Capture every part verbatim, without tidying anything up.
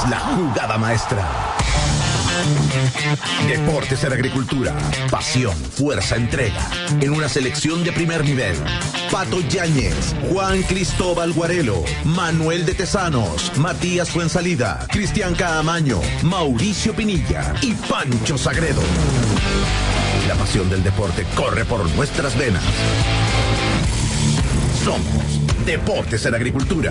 la jugada maestra. Deportes en Agricultura. Pasión, fuerza, entrega. En una selección de primer nivel. Pato Yáñez, Juan Cristóbal Guarelo, Manuel de Tesanos, Matías Fuensalida, Cristian Caamaño, Mauricio Pinilla y Pancho Sagredo. La pasión del deporte corre por nuestras venas. Somos Deportes en Agricultura.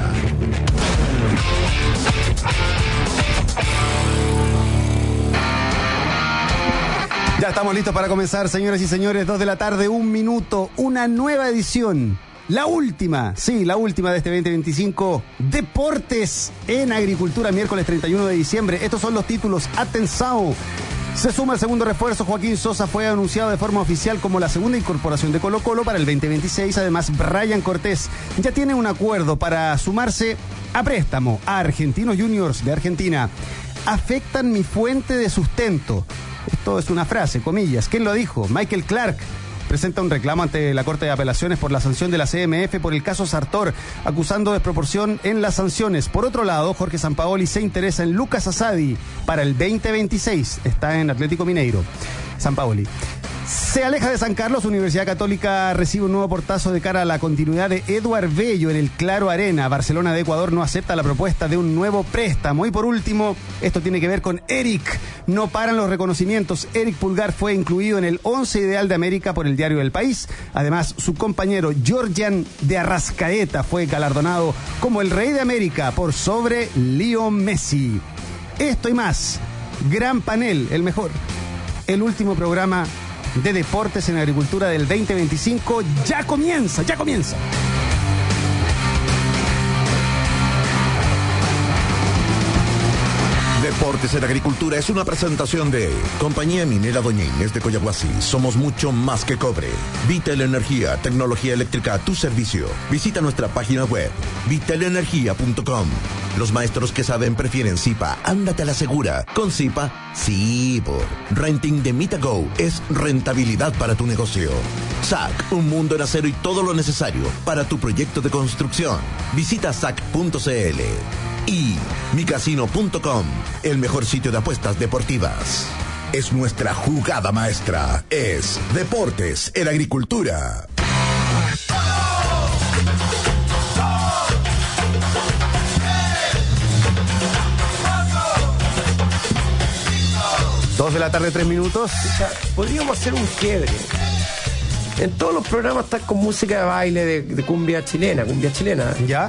Ya estamos listos para comenzar, señoras y señores. Dos de la tarde, un minuto, una nueva edición. La última, sí, la última de este veinte veinticinco. Deportes en Agricultura, miércoles treinta y uno de diciembre. Estos son los títulos. Atención. Se suma el segundo refuerzo. Joaquín Sosa fue anunciado de forma oficial como la segunda incorporación de Colo Colo para el veinte veintiséis. Además, Brian Cortés ya tiene un acuerdo para sumarse a préstamo a Argentinos Juniors de Argentina. Afectan mi fuente de sustento. Esto es una frase, comillas. ¿Quién lo dijo? Michael Clark presenta un reclamo ante la Corte de Apelaciones por la sanción de la C M F por el caso Sartor, acusando desproporción en las sanciones. Por otro lado, Jorge Sampaoli se interesa en Lucas Asadi para el veinte veintiséis. Está en Atlético Mineiro. Sampaoli. Se aleja de San Carlos. Universidad Católica recibe un nuevo portazo de cara a la continuidad de Eduard Bello en el Claro Arena. Barcelona de Ecuador no acepta la propuesta de un nuevo préstamo. Y por último, esto tiene que ver con Eric. No paran los reconocimientos. Eric Pulgar fue incluido en el once ideal de América por el diario El País. Además, su compañero Georgian de Arrascaeta fue galardonado como el Rey de América por sobre Leo Messi. Esto y más. Gran panel, el mejor. El último programa de Deportes en Agricultura del veinte veinticinco ya comienza, ya comienza. Deportes en Agricultura es una presentación de Compañía Minera Doña Inés de Coyahuasi. Somos mucho más que cobre. Vital Energía, tecnología eléctrica a tu servicio. Visita nuestra página web, vital energía punto com. Los maestros que saben prefieren Zipa. Ándate a la segura. Con Zipa, sí, por Renting de Mitago es rentabilidad para tu negocio. S A C, un mundo en acero y todo lo necesario para tu proyecto de construcción. Visita sac punto c l. Y micasino punto com, el mejor sitio de apuestas deportivas. Es nuestra jugada maestra. Es Deportes en Agricultura. Dos de la tarde, tres minutos. O sea, podríamos hacer un quiebre. En todos los programas están con música de baile de, de cumbia chilena, cumbia chilena. ¿Ya?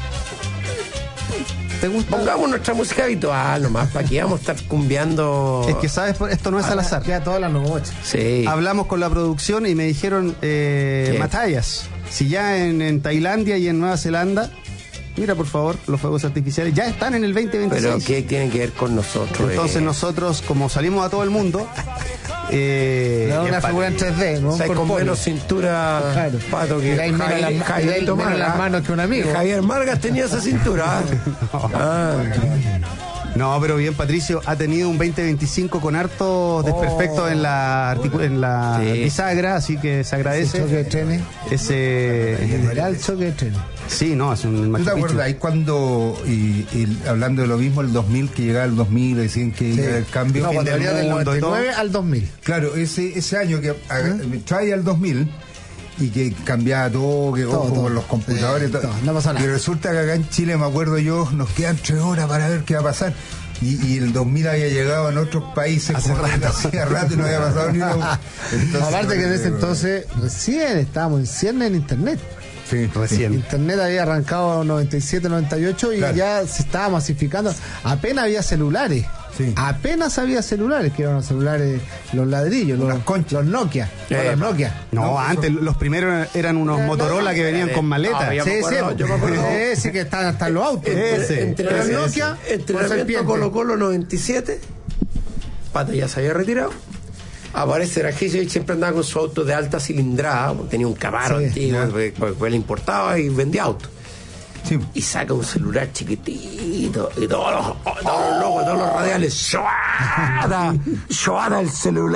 ¿Te gusta? Pongamos nuestra música habitual nomás, para que vamos a estar cumbiando. Es que, ¿sabes? Esto no es al azar. Ya toda la noche. Sí. Hablamos con la producción y me dijeron, eh, Matallas, si ya en, en Tailandia y en Nueva Zelanda, mira por favor, los fuegos artificiales ya están en el veinte veintiséis. Pero ¿qué tienen que ver con nosotros? Entonces eh? nosotros, como salimos a todo el mundo, eh, no, una figura en tres D, ¿no? O sea, con menos cintura, claro. Pato, que Javier, Javier, la, Javier menos Margas, las manos que un amigo. Javier Margas tenía esa cintura. no. Ah. No, pero bien, Patricio, ha tenido un veinte veinticinco con hartos desperfectos oh. en la, articu- en la sí. bisagra, así que se agradece. Ese choque de trenes. Ese... general choque de trenes. Sí, no, es un Machu Picchu. ¿Te acuerdas? Ahí cuando, y, y hablando de lo mismo, el dos mil, que llegaba el dos mil, decían que sí. iba el cambio. No, cuando venía del noventa y nueve al dos mil. Claro, ese, ese año que ¿Mm? trae al dos mil y que cambiaba todo, que todo, ojo todo. con los computadores. Sí, todo. No pasa nada. Y resulta que acá en Chile, me acuerdo yo, nos quedan tres horas para ver qué va a pasar. Y, y el dos mil había llegado en otros países hace rato, hacía rato y no había pasado ni uno. Aparte que en ese entonces recién estábamos en ciernes en internet. Sí, recién. Internet había arrancado en noventa y siete, noventa y ocho y claro. ya se estaba masificando. Apenas había celulares. Sí. Apenas había celulares, que eran los celulares, los ladrillos, los, los Nokia. Eh, los Nokia. No, no antes eso. Los primeros eran unos eh, Motorola no, que venían eh, con maletas. No, sí, acuerdo, sí, yo me acuerdo. Sí, sí, que están hasta en los autos. Ese. Entre el Nokia, entrenamiento Colo Colo noventa y siete, Pata ya se había retirado. Aparece Dragicevic, siempre andaba con su auto de alta cilindrada, tenía un Camaro sí, antiguo, porque él importaba y vendía autos. Sí. Y saca un celular chiquitito y todos los, todos los locos, todos los radiales, ¡shoada! ¡shoada el celular!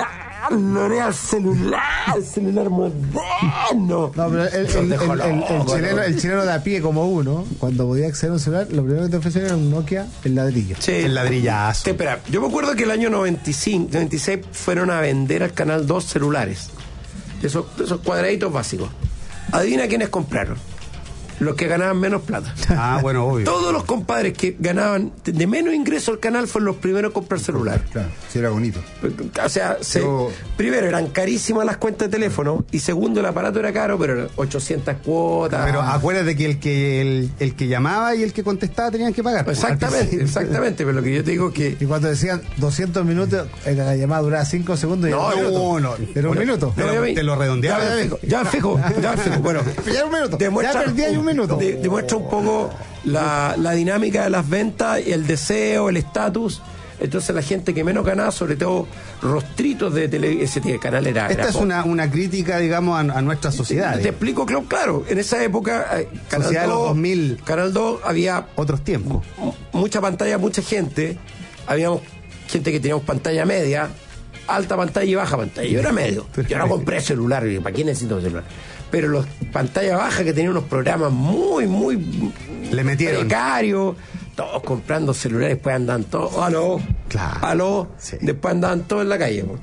Carlos, era el celular, el celular moderno. No, pero el, el, el, el, el, el chileno, el chileno de a pie como uno, cuando podía acceder a un celular, lo primero que te ofrecían era un Nokia, el ladrillo. Sí. El ladrillazo. Sí, espera, yo me acuerdo que el año noventa y cinco, noventa y seis fueron a vender al Canal dos celulares. Esos, esos cuadraditos básicos. Adivina quiénes compraron. Los que ganaban menos plata. Ah, bueno, obvio. Todos los compadres que ganaban de menos ingreso al canal fueron los primeros a comprar celular. Claro, sí era bonito. O sea, se, Yo- primero eran carísimas las cuentas de teléfono y segundo el aparato era caro, pero eran ochocientas cuotas. Pero acuérdate que el que el, el que llamaba y el que contestaba tenían que pagar. Exactamente, exactamente, pero lo que yo te digo es que Y cuando decían doscientos minutos, era la llamada duraba cinco segundos y No, era un no, minuto. no. Era un Bueno, minuto. Te lo- No, ya vi- te lo redondeaba. Ya me fijo, ya me fijo, ya me fijo. Bueno, Ya era un minuto. demuestra, Ya perdí ahí un minuto. de- demuestra un poco la, la dinámica de las ventas, el deseo, el estatus. Entonces la gente que menos ganaba, sobre todo rostritos de tele, ese tipo de canal era... Esta era es pobre. una, una crítica, digamos, a, a nuestra sociedad. Te explico, claro, claro, en esa época, eh, Canal Sociedad de los dos, dos mil. Canal dos había Otros tiempos. mucha pantalla, mucha gente. Habíamos gente que teníamos pantalla media, alta pantalla y baja pantalla. Yo era medio. Yo no compré celular, ¿para qué necesito un celular? Pero los pantalla baja que tenían unos programas muy, muy Le metieron. precarios, todos comprando celulares, después andan todos, aló, Claro. aló, Sí. después andaban todos en la calle. po.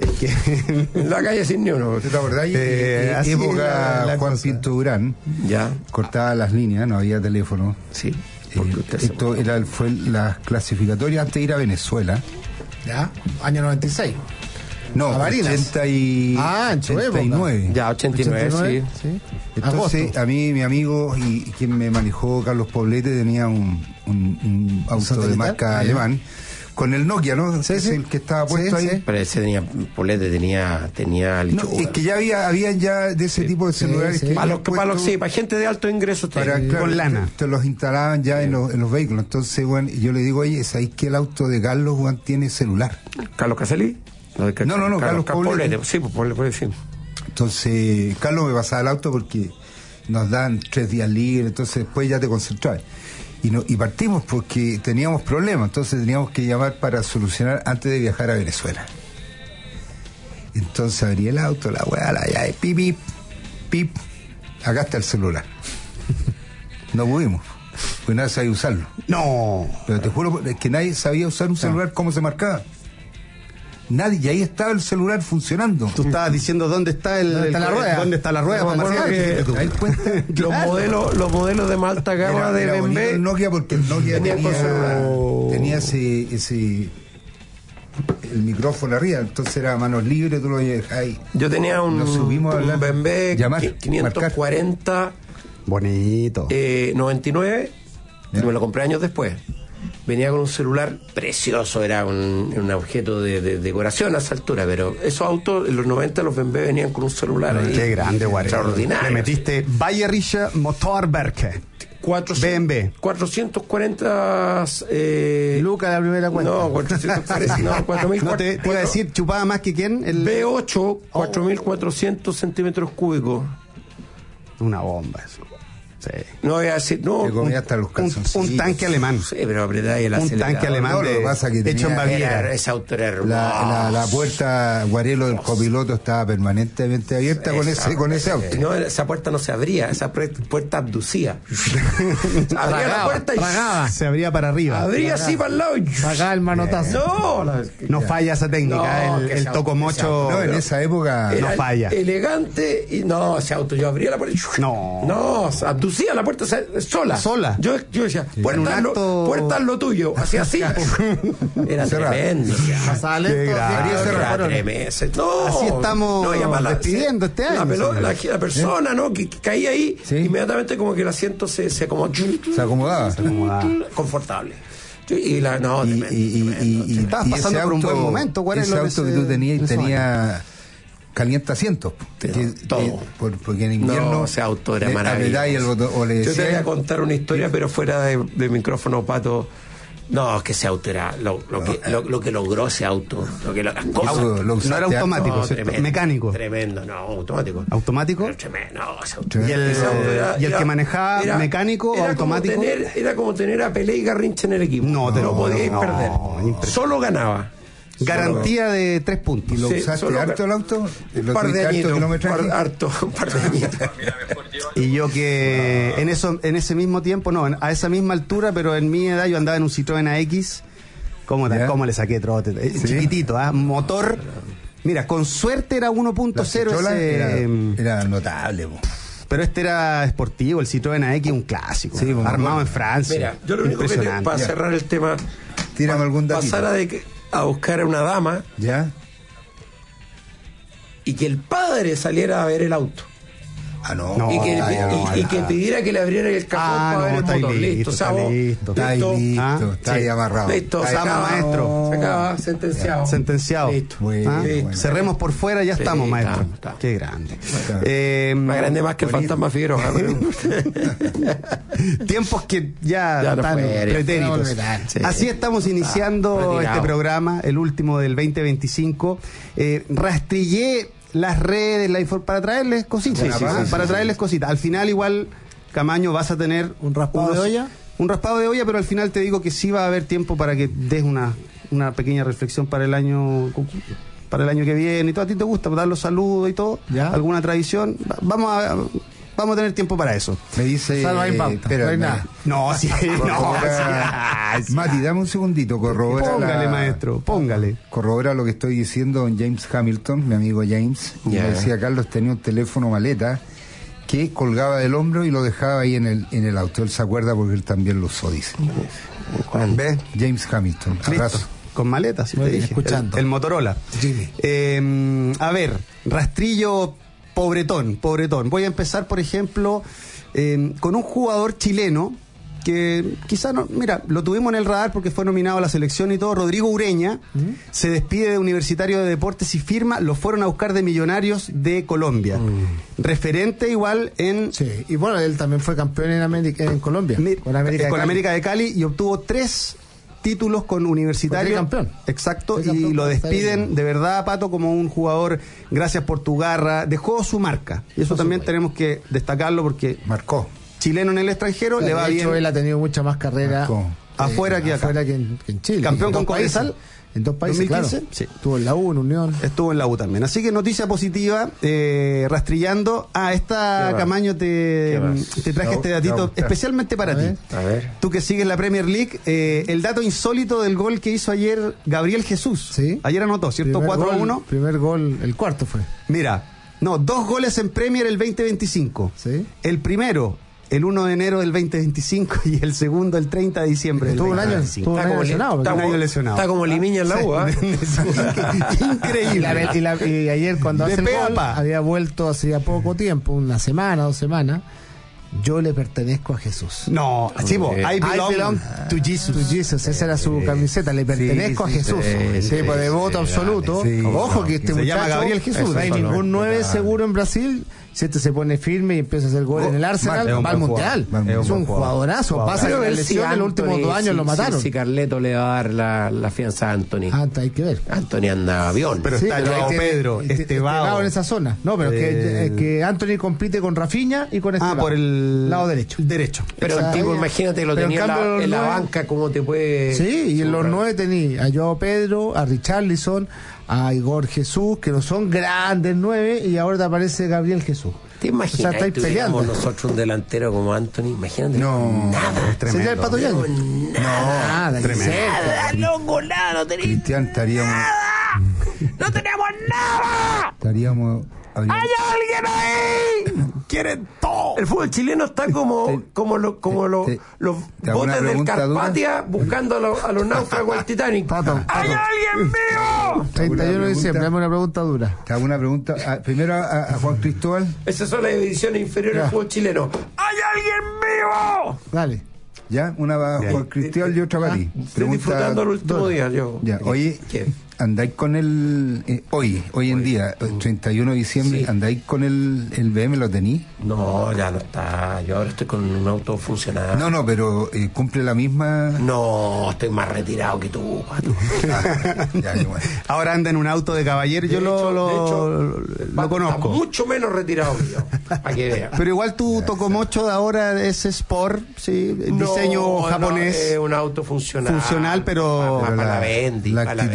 En la calle sin ni uno. ¿Te acordás? Eh, Eh, así es época la- la Juan cosa. Pinto Durán Ya, cortaba las líneas, no había teléfono. sí. Eh, Porque usted se- esto era, fue las clasificatorias antes de ir a Venezuela. ¿Ya? Año noventa y seis. No, A Barinas. ochenta y, Ah, en su ochenta y nueve. Ya, ochenta y nueve, sí. sí. Entonces, Agosto. a mí, mi amigo y quien me manejó, Carlos Poblete, tenía un, un- un auto de satelital? marca Ah, ya. alemán, con el Nokia, ¿no? Sí, es sí. el que estaba puesto Sí, ahí. sí. Pero ese tenía, Polete tenía, tenía No, lechuga. es que ya había, habían ya de ese tipo de celulares sí. que Para los, habían para los- puesto sí, para gente de alto ingreso. para, te- claro, con lana. Te, te los instalaban ya en, los, en los vehículos. Entonces, bueno, yo le digo, oye, ¿sabéis que el auto de Carlos, Juan, tiene celular? ¿Carlos Caselli? de Ca- No, no, no, Carlos Poblete. Sí, pues Poblete, Poblete, sí. Entonces, Carlos me pasaba el auto porque nos dan tres días libres, entonces después ya te concentrabas. Y, no, y partimos porque teníamos problemas, entonces teníamos que llamar para solucionar antes de viajar a Venezuela. Entonces abrí el auto, la weá, la llave, pip, pip, pip, acá está el celular. No pudimos, pues nadie sabía usarlo. No. Pero te juro es que nadie sabía usar un celular, cómo se marcaba. Nadie, y ahí estaba el celular funcionando. Tú estabas diciendo dónde está el, ¿Dónde está el- la rueda? ¿Dónde está la rueda Yo me para acuerdo marcar? que- Fíjate tú. ¿Te das cuenta? Los modelos, los modelos de más alta gama Era, de era bonito B M el W. Nokia porque el Nokia Venían con celular. tenía, tenía ese, ese el micrófono arriba, entonces era a manos libres, tú lo dejabas ahí. Yo tenía un, Nos subimos a un hablar, B M W llamar, qui- quinientos cuarenta Bonito. eh, noventa y nueve y Ya. me lo compré años después. Venía con un celular precioso, era un, un objeto de, de decoración a esa altura, pero esos autos en los noventa los B M W venían con un celular ahí. Qué grande, Guare. Extraordinario. Le metiste Bayerische Motorwerke. Cuatro- B M W. cuatrocientos cuarenta eh, Lucas la primera cuenta. No, cuatrocientos cuarenta, no, cuatro mil No te, te iba a decir, chupaba más que quién. El... B ocho, cuatro mil cuatrocientos centímetros cúbicos. Una bomba eso. Sí. No voy a decir, no. Te comía hasta los Un, calzoncillos. un tanque alemán. Sí, pero apretáis el Un acelerador. tanque alemán No, lo de- que pasa que hecho en tenía- Baviera. Era- ese auto era hermoso. La, la, la puerta Guarelo del copiloto estaba permanentemente abierta con Esa- ese con ese auto. No, esa puerta no se abría, esa pu- puerta abducía. Abría la Tragaba, puerta y tragaba. Se abría para arriba. abría así para el lado y... Pagaba el manotazo. No, la- No falla esa técnica. No, el que el ese auto- tocomocho. No, en esa época Era no falla. Elegante y no, ese auto yo abría la puerta y... No. No, abducía la puerta se- sola. Sola. Yo, yo decía, En puerta, un es lo, acto- puerta es lo tuyo. Hacía así. Era Cerrado. tremendo. Pasaba lento, Qué grave. diez Era kilómetros. tremendo. No, Así estamos no, y además la- despidiendo este la año, pelo- señor. la, la persona, ¿no? Que, que caía ahí, Sí. inmediatamente como que el asiento se, se como se acomodaba. confortable. Y la, no, y, tremendo, y, y, tremendo. y, y- Estabas y pasando ese por un auto- buen momento. ¿Cuál es ese lo que auto que se- tú tenías esos tenía calienta asientos. Te- Que- todo. que- por- porque en invierno No, ese auto era le maravilloso. apretáis el botón o le Yo te voy a decías- contar una historia, pero fuera de, de micrófono, Pato. No, es que ese auto era lo, lo, que, lo, lo que logró ese auto. Lo que, las cosas. Eso lo No usaste era automático, No, ¿cierto? tremendo, Mecánico. Tremendo, no, automático. ¿Automático? Pero tremendo, no, ese auto- ¿Y el, ese auto era- y el era- que manejaba era- mecánico o era como automático? tener- era como tener a Pelé y Garrincha en el equipo. No, te lo- podíais no, perder. impresionante. Solo ganaba. Garantía de tres puntos. ¿Y lo Sí, usaste solo harto el auto? Un ¿Lo par de tuviste harto añitos, un kilometraje? par, harto, un par de añitos. Y yo que en eso, en ese mismo tiempo, no, a esa misma altura, pero en mi edad yo andaba en un Citroën A X. ¿Cómo, ¿Ya? ¿Cómo le saqué trote? Eh, ¿Sí? Chiquitito, ¿ah? Motor. Mira, con suerte era uno punto cero La Citroën ese. era, era notable. Po. Pero este era deportivo, el Citroën A X, un clásico. Sí, bueno, armado bueno. en Francia. Mira, yo lo único que te, Impresionante. para Ya. cerrar el tema, Tírame algún datito. pasara de que, a buscar a una dama ¿Ya? y que el padre saliera a ver el auto. Ah, no. No, y que, ah, y- ya, y- no, y ya. que pidiera que le abriera el cajón Ah, para no, ver el está ahí motor. Listo, listo, o sea, está vos- listo. Está ahí listo, Ah, está sí. ahí amarrado. Listo, Está se acaba, maestro. se acaba, sentenciado. Sentenciado. Listo. Bueno, Ah, bueno. Cerremos por fuera, ya Sí, estamos, maestro. estamos, estamos. Qué grande. Está. Eh, Más grande más que el Bonito. fantasma Figueroa. Tiempos que ya, Ya no están fue, ya pretéritos. fue, ya, sí. Así estamos iniciando retirado. este programa, el último del veinte veinticinco. Eh, rastrillé las redes la infor- para traerles cositas. Sí, sí, ¿ah? sí, para sí, traerles cositas. Al final igual, Camaño, vas a tener ¿Un raspado de olla? Un raspado de olla, pero al final te digo que sí va a haber tiempo para que des una, una pequeña reflexión para el año para el año que viene y todo. ¿A ti te gusta dar los saludos y todo? ¿Ya? ¿Alguna tradición? Va- Vamos a vamos a tener tiempo para eso. Me dice. Salva en eh, pauta, espera, no hay me- nada. No, sí, no, corrobora- sí, sí. Mati, dame un segundito, corrobora. Póngale, la- maestro, póngale. Corrobora lo que estoy diciendo don James Hamilton, mi amigo James. Y Ya. me decía, Carlos tenía un teléfono maleta que colgaba del hombro y lo dejaba ahí en el, en el auto. Él se acuerda porque él también lo usó, dice. ¿Ves? James Hamilton. Listo. Abrazo. Con maletas, si Muy te bien, dije. escuchando. El, el Motorola. Jimmy. Eh, a ver, rastrillo pobretón, pobretón. Voy a empezar, por ejemplo, eh, con un jugador chileno que quizá no, mira, lo tuvimos en el radar porque fue nominado a la selección y todo. Rodrigo Ureña se despide de Universitario de Deportes y firma, lo fueron a buscar de Millonarios de Colombia. Referente igual en Sí, y bueno, él también fue campeón en América, en Colombia. Mi- con América, eh, de con Cali. América de Cali y obtuvo tres títulos con Universitario. Fue tricampeón. Exacto, Tricampeón y lo con esta despiden liga. de verdad, Pato, como un jugador, gracias por tu garra, dejó su marca. Y eso Dejó su también huella. tenemos que destacarlo porque Marcó. chileno en el extranjero le De va hecho, bien. él ha tenido mucha más carrera Marcó. Afuera que acá. afuera que en, que en Chile. Campeón En con dos países. Cobresal. En dos países, ¿dos mil quince? claro. Sí. Estuvo en la U, en Unión. Estuvo en la U también. Así que noticia positiva, eh, rastrillando. Ah, esta ¿Qué va? Camaño te, ¿Qué más? te traje No, este no, datito no. especialmente para A ti. ver. A ver. Tú que sigues la Premier League, eh, el dato insólito del gol que hizo ayer Gabriel Jesús. Sí. Ayer anotó, ¿cierto? Primer cuatro a gol- uno. Primer gol, el cuarto fue. Mira, no, dos goles en Premier el veinte veinticinco. Sí. El primero, el uno de enero del veinte veinticinco y el segundo, el treinta de diciembre del Estuvo un año- veinte veinticinco. estuvo un año li- lesionado, está un como- año lesionado. Está como Limiña en la U, ¿ah? Y, Increíble. la- y la- y ayer cuando De hace el pe a gol, pa. había vuelto hacía poco tiempo, una semana, dos semanas. Yo le pertenezco a Jesús. No, así vos, I I belong, belong to Jesus. To Jesus, esa era su camiseta, le pertenezco sí, a Jesús. sí, Sí, pues sí, devoto sí, absoluto. sí, Ojo no, que este se muchacho llama Gabriel Jesús. no hay Eso no, ningún nueve claro. seguro en Brasil. Si este se pone firme y empieza a hacer gol en el Arsenal, es un va al buen mundial. jugador, Es es un un jugador. jugadorazo. Jugador. Pasa que Quiero la ver si lesión en los últimos Anthony- dos años si- lo mataron. Si, si Carleto le va a dar la, la fianza a Anthony. Ah, hay que ver. Anthony anda avión. Pero está pero Joao tiene- Pedro, tiene- Estevao. Estevao en esa zona. No, pero es que, Eh, es que Anthony compite con Rafinha y con Ah, Estevao. por el lado derecho. Derecho. Pero el Exacto. tipo, imagínate, lo Pero en tenía en la, cambio los en la nueve- banca, ¿cómo te puede...? Sí, y en los Súper. nueve tenía a Joao Pedro, a Richarlison, a Igor Jesús, que no son grandes nueve, y ahora te aparece Gabriel Jesús. ¿Te imaginas O sea, estáis que tuviéramos peleando. nosotros un delantero como Anthony? Imagínate. No, ¿Sería el Pato Yañez? No, Nada, tremendo. ni cerca. nada, loco, nada, no tenéis Cristian estaríamos. ¡No tenemos nada! Estaríamos. habríamos- ¡Hay alguien ahí! ¡Quieren todo! El fútbol chileno está como, Te- como, lo- como te- lo- te- los te hago una botes del pregunta dura. Carpatia buscando a, los- a los náufragos del Titanic. Pato, Pato. ¡Hay alguien vivo! treinta y uno de pregunta. diciembre, dame una pregunta dura. Te hago una pregunta. Ah, primero a, a Juan Cristóbal. Esas son las divisiones inferiores Ya. del fútbol chileno. ¡Hay alguien vivo! Dale. Ya, una a Bien. Juan Cristóbal y otra para ti. Estoy disfrutando el último dura. día, yo. Ya, oye, ¿Qué? andáis con el. eh, hoy, hoy en día, treinta y uno de diciembre, Sí. andáis con el, el B M, ¿lo tení? No, ya no está. Yo ahora estoy con un auto funcional. No, no, pero eh, cumple la misma. No, estoy más retirado que tú, Pato. Ah, ya, ya, bueno. Ahora anda en un auto de caballero, yo De lo, hecho- lo, de hecho, lo va- conozco. está mucho menos retirado que yo, para que vean. Pero igual tu Tocomocho de ahora es Sport, sí, diseño No, japonés. no, es un auto funcional. Funcional, pero- Para, Pero la, la- Bendy, la para actitud Bendy. sigue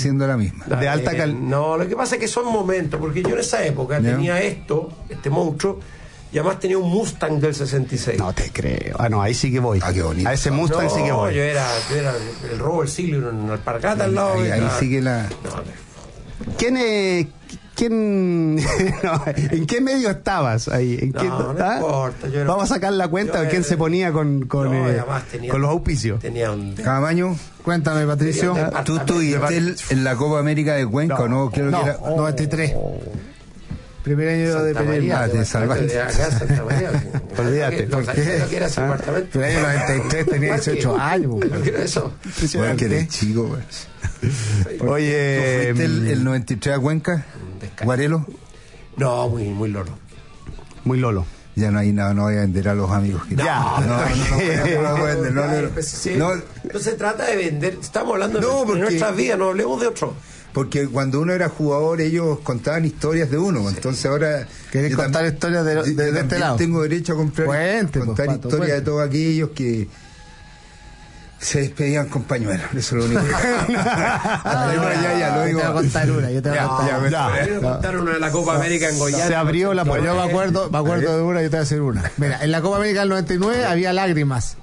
siendo la misma. De alta calidad. No, lo que pasa es que son momentos, porque yo en esa época ¿no? tenía esto, este monstruo, y además tenía un Mustang del sesenta y seis. No te creo. Ah, no, ahí sí que voy. Ah, qué bonito. A ese Mustang no, sí que voy. yo era, yo era el robo del siglo en una alpargata al lado. Ahí, de ahí la- sí que la... No, ¿Quién es... ¿Quién, no, ¿En qué medio estabas ahí? ¿En qué, No, no ah? importa, yo era- Vamos a sacar la cuenta yo de quién era- se ponía con, con, no, eh, además tenía- con los auspicios. Tenía un... Camaño, Cuéntame, Patricio. Tenía un ¿tú estuviste en, en la Copa América de Cuenca o no? Creo No, que era... noventa y tres. Primer año de Santa María, periodismo. Ah, te de- salvaste. de acá, Santa María. Olvídate, Lo- ¿por lo- qué? lo que era ese Ah. apartamento. Pero en el noventa y tres tenía dieciocho años. Lo que era eso. Bueno, que eres chico, güey. ¿Tú Oye, fuiste el, el noventa y tres a Cuenca? descanso. ¿Guarelo? No, muy, muy loro. muy lolo. Ya no hay nada, no voy a vender a los amigos. Que... Ya. No, no, no, no, no, no, voy a vender, no, no, no. Pues, sí, No, no se trata de vender. Estamos hablando de, No, de porque- nuestras vidas, no hablemos de otro. porque cuando uno era jugador ellos contaban historias de uno, entonces ahora... ¿Querés yo contar también- historias de- yo de- de este también lado? tengo derecho a comprar, Cuente, pues, contar Pato, historias cuente. de todos aquellos que se despedían con pañuelos, eso es lo único que... Ah, No, ya, ya, lo yo digo. te voy a contar una, yo te voy a Ya, contar ya, una. ya. Quiero contar una de la Copa América en Goiás. Se abrió la Pues puerta. yo me acuerdo, me acuerdo de una, yo te voy a decir una. Mira, en la Copa América del noventa y nueve había lágrimas.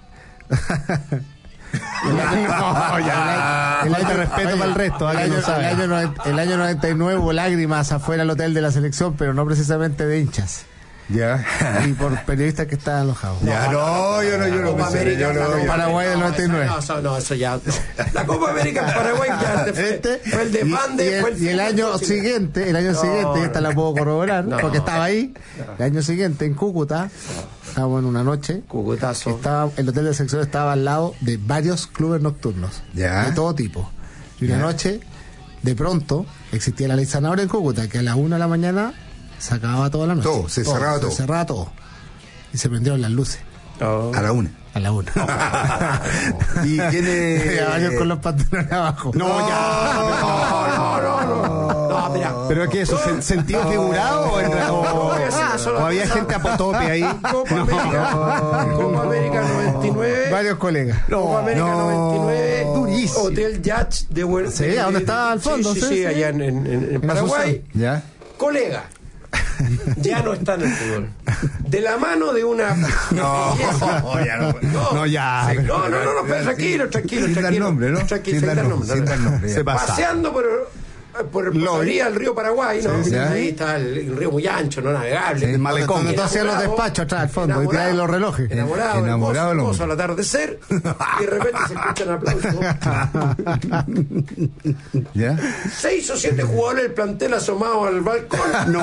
No, ya. El Falta año- respeto oye, para el resto, el alguien año, no sabe. el año noventa el año noventa y nueve hubo lágrimas afuera del hotel de la selección, pero no precisamente de hinchas. Ya. Y por periodistas que estaban enojados. Ya, no, yo no, yo no Copa me sé, América, yo no, la yo- Copa Paraguay del noventa y nueve. No, eso, no, eso ya. no. La Copa América en Paraguay ya te fue, Este, fue el de y, Bande. y fue el, y el año siguiente, el año No, siguiente, y esta la puedo corroborar, no, porque estaba ahí, el año siguiente en Cúcuta, estábamos en una noche, Cugutazo. estaba, el hotel de selección estaba al lado de varios clubes nocturnos, Ya. de todo tipo. Y una Ya. noche, de pronto, existía la ley Zanahoria en Cúcuta, que a las una de la mañana se acababa toda la noche. Todo, se cerraba todo. Se cerraba todo. Y se prendieron las luces Oh. A la una. a la una. ¿Y quién es? Y a varios con los pantalones abajo. No, ya. No, no, no, no. No, mira. ¿Pero qué es eso? ¿sen- ¿Sentido figurado? ¿O, era- o- voy a decir una sola o había cosa. gente a potope ahí? Copa América, Copa América noventa y nueve. Varios colegas. Copa América no. noventa y nueve. Durísimo. Hotel Yacht de Buenos Sí, ¿a dónde estaba al fondo? Sí, sí, Sí, sí, sí. allá en, en, en- en Paraguay. ¿Ya? Colega. Ya no está en el fútbol. De la mano de una. No, ya no. No, No, ya. Sí, no, no, no, no, pero tranquilo, tranquilo, Sin dar tranquilo. nombre, ¿no? Tranquilo, Sin dar nombre, sin dar nombre, ya. Se pasa. Paseando por, por, por la orilla del río Paraguay, ¿no? Sí, sí. Ahí está el, el río muy ancho, no navegable. Sí, el malecón. Donde tú hacías los despachos atrás al fondo y tiráis los relojes. Enamorado, Enamorado el hermoso, hombre. hermoso al atardecer. Y de repente se escuchan aplausos. ¿Ya? Seis o siete jugadores del plantel asomados al balcón. No.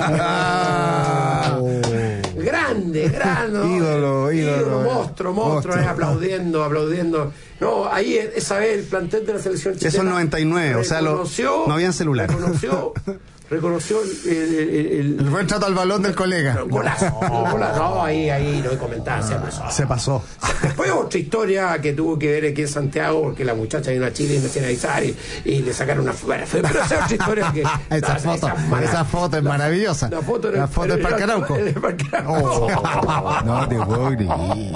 Grande, grande. ¿no? Ídolo, ídolo. monstruo, monstruo, Monstruo. eh, aplaudiendo, aplaudiendo. No, ahí esa vez el plantel de la selección chilena. Eso en noventa y nueve, o sea, lo- reconoció- no habían celular. Reconoció, reconoció el, el, el- El buen trato al balón del colega. el golazo. el golazo. No, ahí, ahí no hay comentarios. se pasó. Se pasó. Después otra historia que tuvo que ver aquí en Santiago, porque la muchacha vino a Chile y me hacían avisar y, y le sacaron una foto. Pero esa es otra historia que. Esa foto, esa foto es maravillosa. La foto, La foto del Parque Arauco. en el Parque Arauco. No te puedo creer.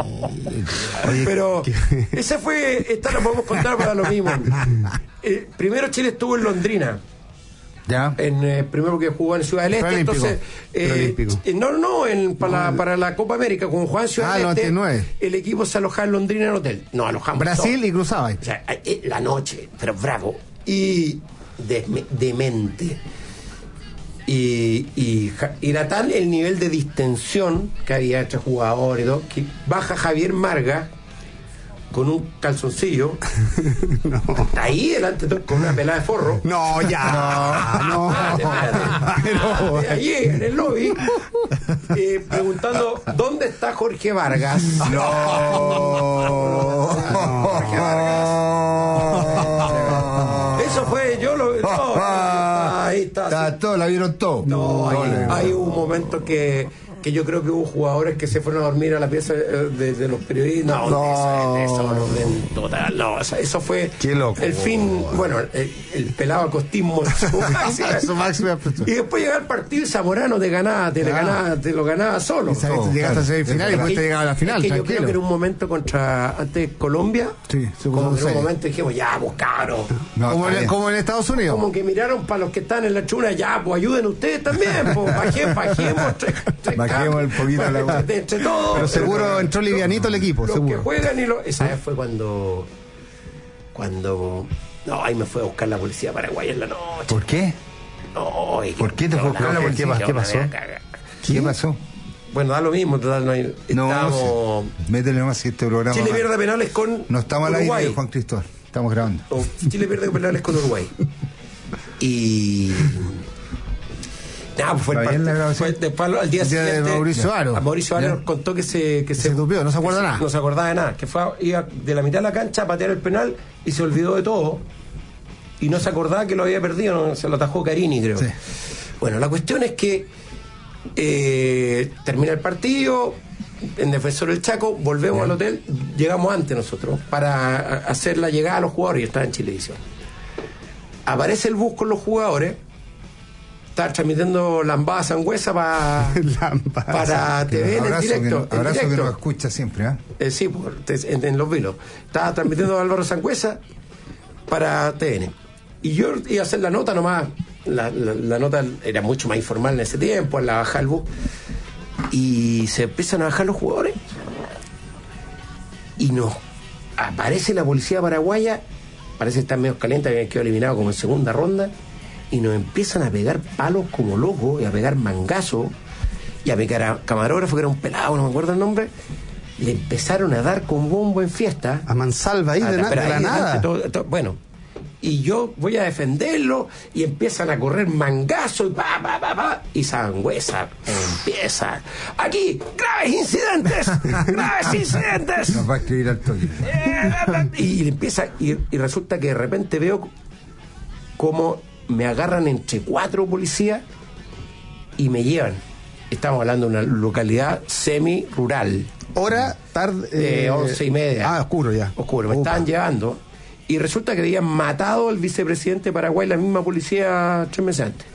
Pero esa fue, esta la podemos contar para lo mismo. Eh, primero Chile estuvo en Londrina. ¿Ya? En, eh, primero que jugó en Ciudad del Este, Preolímpico. entonces eh, Preolímpico. eh, no, no, en, para, la, para la Copa América, como jugaba en Ciudad Ah, del Este, noventa y nueve. el equipo se alojaba en Londrina en hotel. No, alojamos Brasil todos. y cruzaba ahí. O sea, eh, la noche, pero bravo. Y de- demente. Y, y ja- era tal el nivel de distensión que había entre jugadores y todo, que baja Javier Marga con un calzoncillo ahí delante de todo, con una pelada de forro. No, ya. No. Espérate, espérate. Pero- Allí en el lobby eh, preguntando ¿dónde está Jorge Vargas? No. Jorge Vargas. Eso fue, yo lo no, ahí está. Está todo, la vieron todo. No, Todo hay, le- hay un momento que, porque yo creo que hubo jugadores que se fueron a dormir a la pieza de, de los periodistas. No, no. Eso, eso no, en total, no, o sea, eso fue Qué loco. el fin, bueno, el, el pelado acostismo su máxima. Su máxima. Y después llegaba el partido y Zamorano te ganaba, te, ah. le ganaba, te lo ganaba solo. Y sabes, oh, llegaste claro. a semifinal y después te llegaba a la final. Es que yo creo que en un momento contra antes Colombia, sí, como que en un momento dijimos, ya, pues cabrón. No, como, en, como en Estados Unidos. Como que miraron para los que están en la chuna, ya, pues ayuden ustedes también, pues bajemos, bajemos, tres, tres bajemos el poquito la entre, entre todos. Pero seguro pero, entró livianito el equipo, los seguro. que juegan y lo, esa vez fue cuando cuando no, ahí me fue a buscar la policía paraguaya en la noche. ¿Por qué? No, y ¿Por qué te fue a buscar la policía? ¿Qué pasó? ¿Qué, ¿Qué pasó? Bueno, da lo mismo, total, no hay. No, estamos... no sé. Métele nomás si este programa. Chile pierde penales con no estamos Uruguay. al aire, Juan Cristóbal. Estamos grabando. Oh, Chile pierde penales con Uruguay. Y. Nada, pues fue el partido. Fue después al día, el día siguiente. De Mauricio Aro. A Mauricio Aro nos contó que se. Que se, se tupió, no se acuerda nada. No se acordaba de nada. Que fue iba de la mitad de la cancha a patear el penal y se olvidó de todo. Y no se acordaba que lo había perdido, no, se lo atajó Carini, creo. Sí. Bueno, la cuestión es que eh, termina el partido, en Defensor del Chaco, volvemos Bien. al hotel, llegamos antes nosotros para hacer la llegada a los jugadores y estaba en Chilevisión. Aparece el bus con los jugadores, está transmitiendo Lambada Sangüesa pa, para T V en abrazo directo. Que no, abrazo en directo. que nos escucha siempre, ¿eh? Eh, sí, por, en, en Los Vilos. Estaba transmitiendo Álvaro Sangüesa para T V N. Y yo iba a hacer la nota nomás. La, la, la nota era mucho más informal en ese tiempo, la baja el bus. Y se empiezan a bajar los jugadores. Y nos aparece la policía paraguaya. Parece que están medio calientes, habían quedado eliminados como en segunda ronda. Y nos empiezan a pegar palos como locos, y a pegar mangazos, y a pegar a camarógrafo, que era un pelado, no me acuerdo el nombre. Le empezaron a dar con bombo en fiesta. A mansalva ahí, a, de, na, de la ahí nada. Todo, todo, bueno. Y yo voy a defenderlo y empiezan a correr mangazos y pa, pa, pa, pa, y Sangüesa empieza aquí, graves incidentes, graves incidentes. Nos va a escribir al toque. Y, y empieza, y, y resulta que de repente veo como me agarran entre cuatro policías y me llevan. Estamos hablando de una localidad semi-rural. Hora, tarde. Eh, eh, once y media. Ah, oscuro ya. Oscuro. Me Opa. estaban llevando. Y resulta que habían matado al vicepresidente de Paraguay, la misma policía, tres meses antes.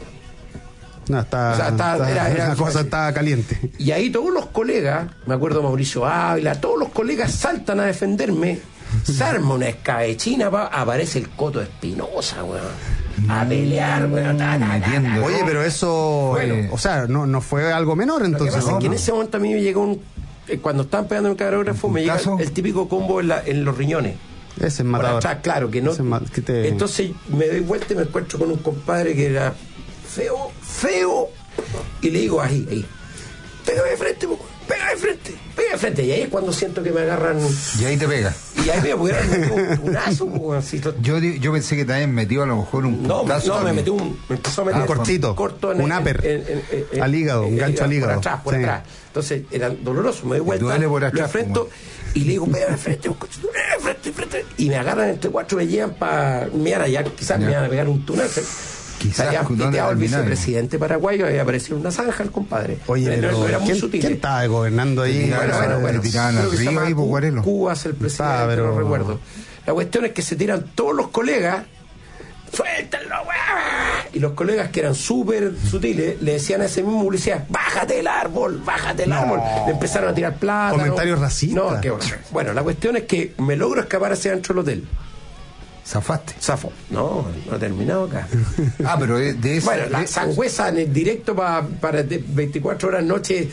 No, está, o sea, está, está era, era, la cosa estaba caliente. Y ahí todos los colegas, me acuerdo Mauricio Ávila, todos los colegas saltan a defenderme. Se arma una escabechina, pa, aparece el Coto Espinosa, weón. A pelear, weón. Ta, ta, ta, ta. Oye, pero eso, bueno, eh, o sea, no, no fue algo menor entonces. Lo que pasa ¿no? es que en ese momento a mí me llegó un. Eh, cuando estaban pegando en el camarógrafo, me llega el, el típico combo en, la, en los riñones. Ese es matador. Atrás, claro, que no. Que te... Entonces me doy vuelta y me encuentro con un compadre que era feo, feo. Y le digo, ahí, ahí. Pégame de frente, pégame de frente, pégame de frente. Y ahí es cuando siento que me agarran. Y ahí te pega. Y ahí me pudieron meter un tunazo. Así, yo, yo pensé que también metió a lo mejor un No, puntazo no, me metí un. Me empezó a meter ah, cortito. Corto en un el, upper. En, en, en, en, al hígado, un gancho al hígado. Por atrás, por sí. atrás. Entonces era doloroso. Me doy vuelta. Duele por atrás, lo enfrento. Y le digo, pégame de frente, frente, frente. Y me agarran entre cuatro, me llevan para. Mira, ya quizás ya. me iban a pegar un tunazo. Quizás había piteado el vicepresidente paraguayo, había aparecido una zanja el compadre. Oye, pero, pero era muy ¿quién, sutil. ¿Quién estaba gobernando ahí? Bueno, bueno, bueno. Le tiraban al río ahí por Guarelo. Cubas el presidente, ah, pero... no recuerdo. La cuestión es que se tiran todos los colegas, suéltenlo, weá. Y los colegas que eran súper sutiles le decían a ese mismo policía, bájate del árbol, bájate del no. árbol. Le empezaron a tirar plata. Comentarios ¿no? racistas. No, que bueno, la cuestión es que me logro escapar hacia dentro del hotel. ¿Zafaste? Zafo. No, no he terminado acá. Ah, pero de, de eso. Bueno, la de... Sangüesa en el directo pa, para veinticuatro horas noche